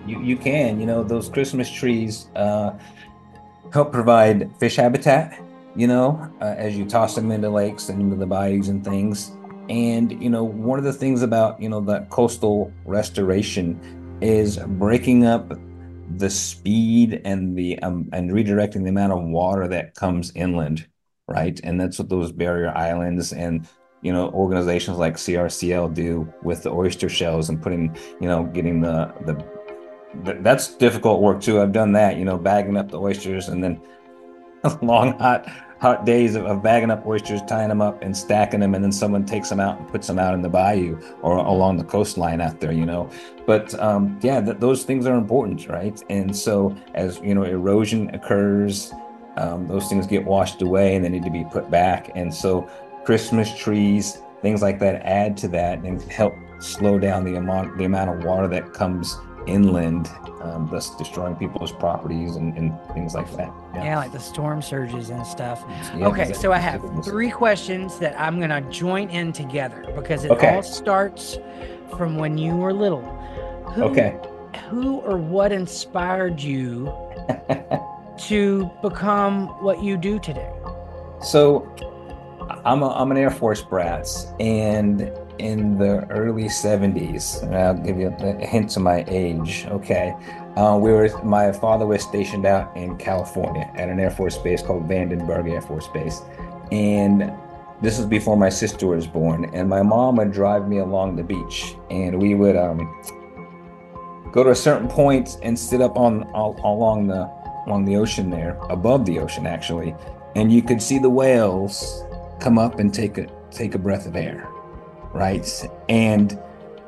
you can, those Christmas trees help provide fish habitat, as you toss them into lakes and into the bayous and things. And, one of the things about, that coastal restoration is breaking up the speed and and redirecting the amount of water that comes inland, right? And that's what those barrier islands and organizations like CRCL do with the oyster shells and putting, getting that's difficult work too. I've done that, bagging up the oysters and then long hot days of bagging up oysters, tying them up and stacking them, and then someone takes them out and puts them out in the bayou or along the coastline out there, But those things are important, right? And so as erosion occurs, those things get washed away and they need to be put back. And so Christmas trees, things like that add to that and help slow down the amount of water that comes inland, thus destroying people's properties and things like that. Yeah, like the storm surges and stuff. Yeah, okay, exactly. so I have 3 questions that I'm going to join in together because it all starts from when you were little. Who or what inspired you to become what you do today? So I'm an Air Force brat, and in the early 70s, and I'll give you a hint to my age, my father was stationed out in California at an Air Force base called Vandenberg Air Force Base. And this was before my sister was born. And my mom would drive me along the beach, and we would go to a certain point and sit up along the ocean there, above the ocean actually, and you could see the whales come up and take a breath of air. Right. And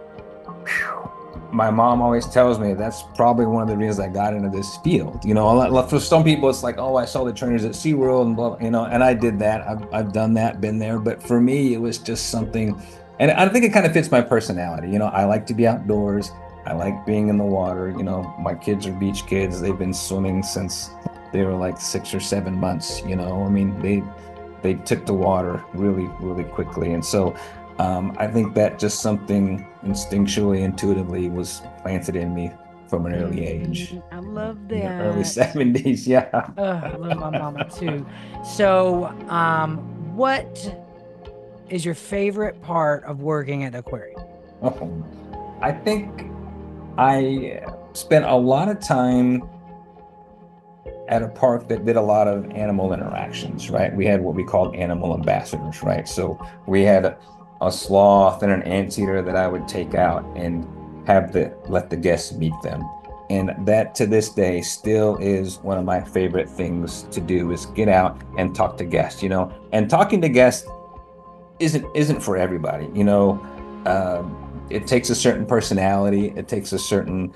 my mom always tells me that's probably one of the reasons I got into this field. For some people, it's like, oh, I saw the trainers at SeaWorld and blah, and I did that. I've done that, been there. But for me, it was just something, and I think it kind of fits my personality. I like to be outdoors. I like being in the water. My kids are beach kids. They've been swimming since they were like 6 or 7 months. They took to water really, really quickly. And so I think that just something instinctually, intuitively was planted in me from an early age. I love that. In the early 70s, yeah. I love my mama too. So, what is your favorite part of working at the aquarium? Oh, I think I spent a lot of time at a park that did a lot of animal interactions, right? We had what we called animal ambassadors, right? So we had a sloth and an anteater that I would take out and let the guests meet them. And that to this day still is one of my favorite things to do, is get out and talk to guests, and talking to guests isn't for everybody. It takes a certain personality. It takes a certain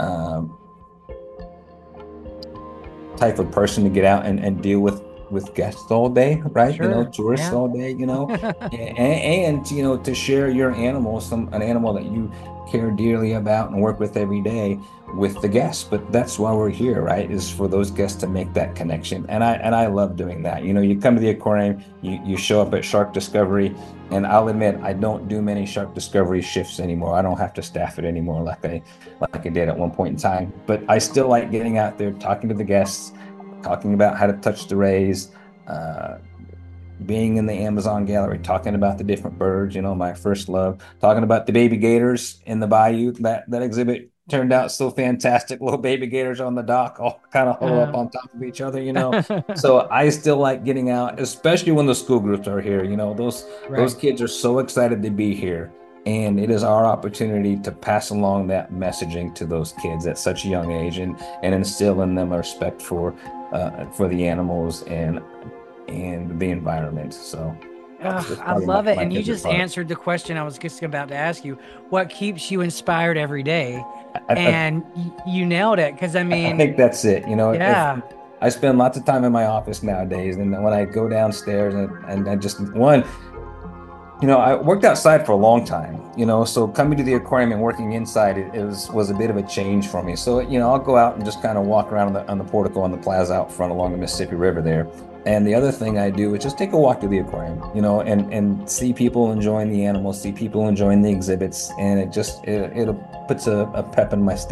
type of person to get out and deal with guests all day, right? Sure. Tourists all day, and to share your animal, an animal that you care dearly about and work with every day with the guests. But that's why we're here, right? Is for those guests to make that connection. And I love doing that. You come to the aquarium, you show up at Shark Discovery, and I'll admit I don't do many Shark Discovery shifts anymore. I don't have to staff it anymore like I did at one point in time. But I still like getting out there, talking to the guests, talking about how to touch the rays, being in the Amazon gallery, talking about the different birds, my first love, talking about the baby gators in the bayou. That exhibit turned out so fantastic. Little baby gators on the dock, all kind of huddle up on top of each other, So I still like getting out, especially when the school groups are here. Those kids are so excited to be here. And it is our opportunity to pass along that messaging to those kids at such a young age and instill in them a respect for the animals and the environment. So I love it. And you just answered the question I was just about to ask you. What keeps you inspired every day? And you nailed it. Because I think that's it. Yeah. I spend lots of time in my office nowadays, and when I go downstairs and I just I worked outside for a long time, so coming to the aquarium and working inside was a bit of a change for me. So, I'll go out and just kind of walk around on the portico on the plaza out front along the Mississippi River there. And the other thing I do is just take a walk to the aquarium, and see people enjoying the animals, see people enjoying the exhibits, and it puts a pep in my step.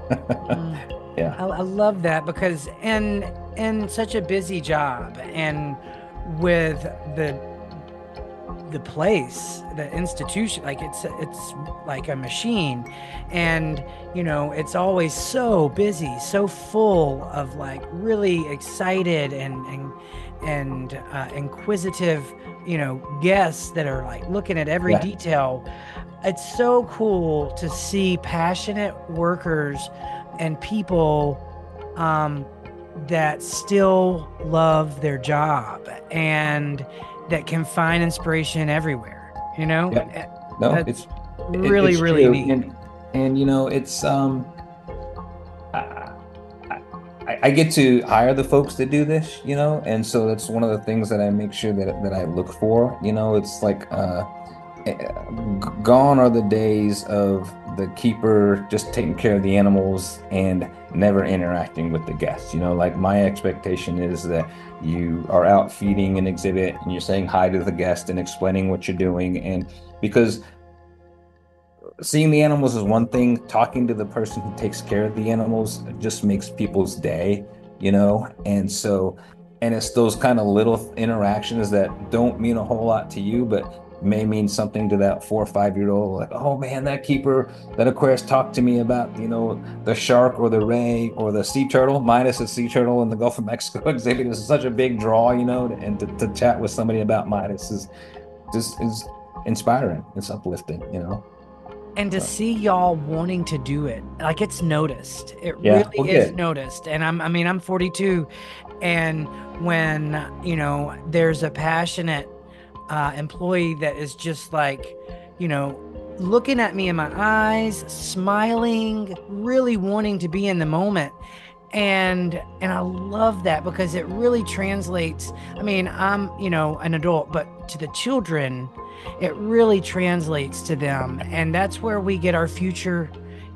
Yeah. I love that, because in such a busy job, and with the place, the institution, like it's like a machine, and it's always so busy, so full of like really excited and inquisitive guests that are like looking at every detail. It's so cool to see passionate workers and people that still love their job and that can find inspiration everywhere. No, That's it's really it's really true. neat. And it's I get to hire the folks that do this, and so that's one of the things that I make sure that I look for. It's like gone are the days of the keeper just taking care of the animals and never interacting with the guests. Like my expectation is that you are out feeding an exhibit and you're saying hi to the guest and explaining what you're doing. And because seeing the animals is one thing, talking to the person who takes care of the animals just makes people's day, and so, and it's those kind of little interactions that don't mean a whole lot to you, but may mean something to that 4 or 5 year old. Like, oh man, that keeper, that Aquarius talked to me about, the shark or the ray or the sea turtle. Midas, the sea turtle in the Gulf of Mexico exhibit is such a big draw, and to chat with somebody about Midas is inspiring. It's uplifting, And to see y'all wanting to do it, like it's noticed. It Yeah, really well, is good. noticed. And I'm 42, and when there's a passionate employee that is just like, looking at me in my eyes, smiling, really wanting to be in the moment. And I love that, because it really translates. I mean, I'm, an adult, but to the children, it really translates to them. And that's where we get our future,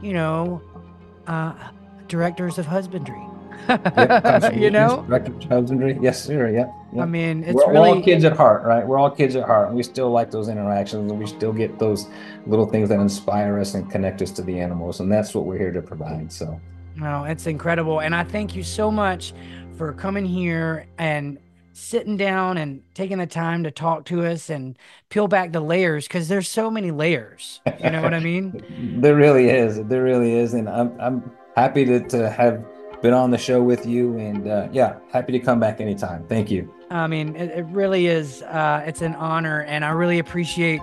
directors of husbandry. Director of husbandry. Yes, sir. Yep. I mean, it's we're all really kids at heart, right? We're all kids at heart. And we still like those interactions, and we still get those little things that inspire us and connect us to the animals. And that's what we're here to provide. So, no, it's incredible. And I thank you so much for coming here and sitting down and taking the time to talk to us and peel back the layers, because there's so many layers. You know what I mean? There really is. There really is. And I'm happy to have been on the show with you, and happy to come back anytime. Thank you. I mean, it really is. It's an honor, and I really appreciate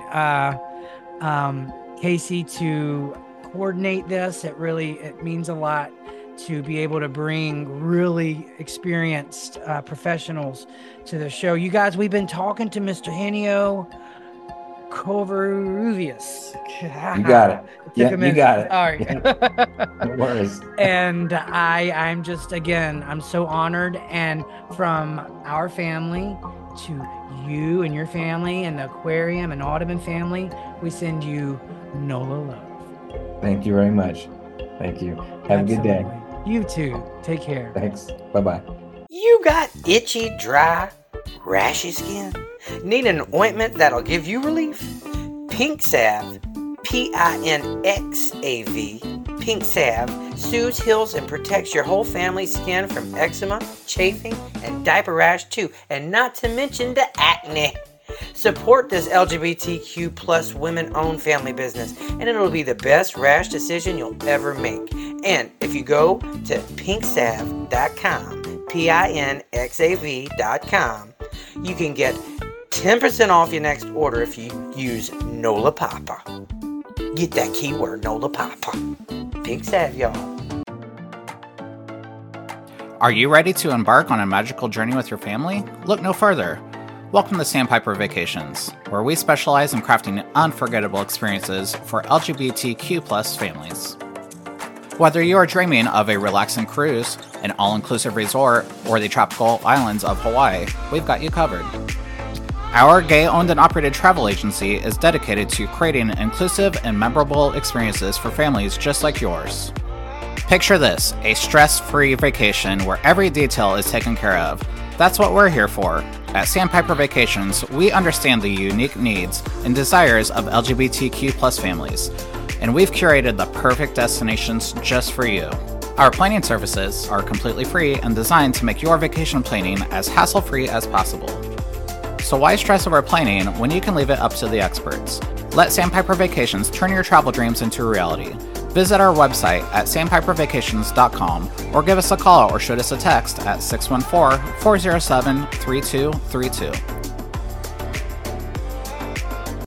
Casey to coordinate this. It means a lot to be able to bring really experienced professionals to the show. You guys, we've been talking to Mr. Henio Covarrubias. You got it. Yeah, you got it. All right. Yeah. No worries. And I'm just, again, I'm so honored. And from our family to you and your family and the aquarium and Audubon family, we send you NOLA love. Thank you very much. Thank you. Have a good day. You too. Take care. Thanks. Bye-bye. You got itchy, dry, rashy skin? Need an ointment that'll give you relief? Pink Salve, P-I-N-X-A-V, Pink Salve soothes, heals, and protects your whole family's skin from eczema, chafing, and diaper rash too, and not to mention the acne. Support this LGBTQ plus women-owned family business, and it'll be the best rash decision you'll ever make. And if you go to pinksalve.com, PINXAV.com, you can get 10% off your next order if you use NOLA Papa. Get that keyword, NOLA Papa. Pink Salve, y'all. Are you ready to embark on a magical journey with your family? Look no further. Welcome to Sandpiper Vacations, where we specialize in crafting unforgettable experiences for LGBTQ+ families. Whether you are dreaming of a relaxing cruise, an all-inclusive resort, or the tropical islands of Hawaii, we've got you covered. Our gay-owned and operated travel agency is dedicated to creating inclusive and memorable experiences for families just like yours. Picture this, a stress-free vacation where every detail is taken care of. That's what we're here for. At Sandpiper Vacations, we understand the unique needs and desires of LGBTQ+ families. and we've curated the perfect destinations just for you. Our planning services are completely free and designed to make your vacation planning as hassle-free as possible. So why stress over planning when you can leave it up to the experts? Let Sandpiper Vacations turn your travel dreams into reality. Visit our website at sandpipervacations.com or give us a call or shoot us a text at 614-407-3232.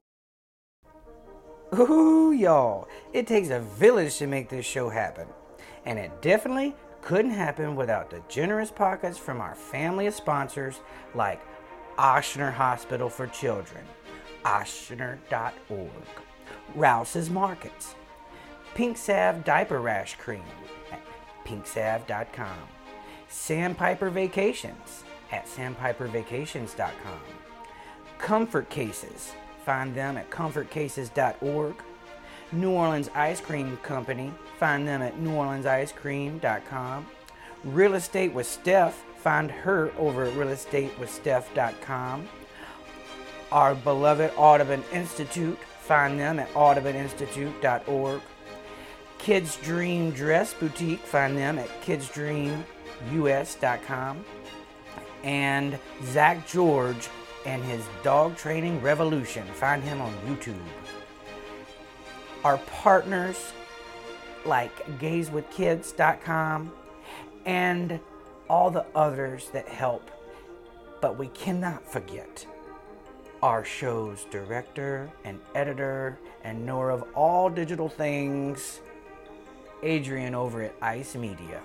Ooh, y'all, it takes a village to make this show happen. And it definitely couldn't happen without the generous pockets from our family of sponsors like Ochsner Hospital for Children, Ochsner.org, Rouse's Markets, Pink Salve Diaper Rash Cream at pinksalve.com, Sandpiper Vacations at sandpipervacations.com, Comfort Cases, find them at comfortcases.org, New Orleans Ice Cream Company, find them at neworleansicecream.com, Real Estate with Steph, find her over at realestatewithsteph.com, our beloved Audubon Institute, find them at audubоninstitute.org, Kids Dream Dress Boutique, find them at kidsdreamus.com, and Zach George and his Dog Training Revolution, find him on YouTube. Our partners like gazewithkids.com and all the others that help, but we cannot forget our show's director and editor and knower of all digital things, Adrian over at Ice Media.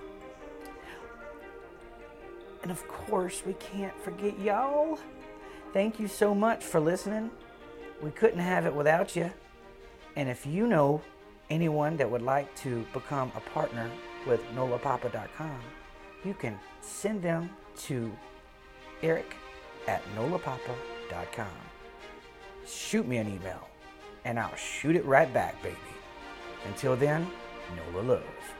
And of course, we can't forget y'all. Thank you so much for listening. We couldn't have it without you. And if you know anyone that would like to become a partner with NOLAPapa.com, you can send them to Eric at NOLAPapa.com. Shoot me an email, and I'll shoot it right back, baby. Until then, NOLA love.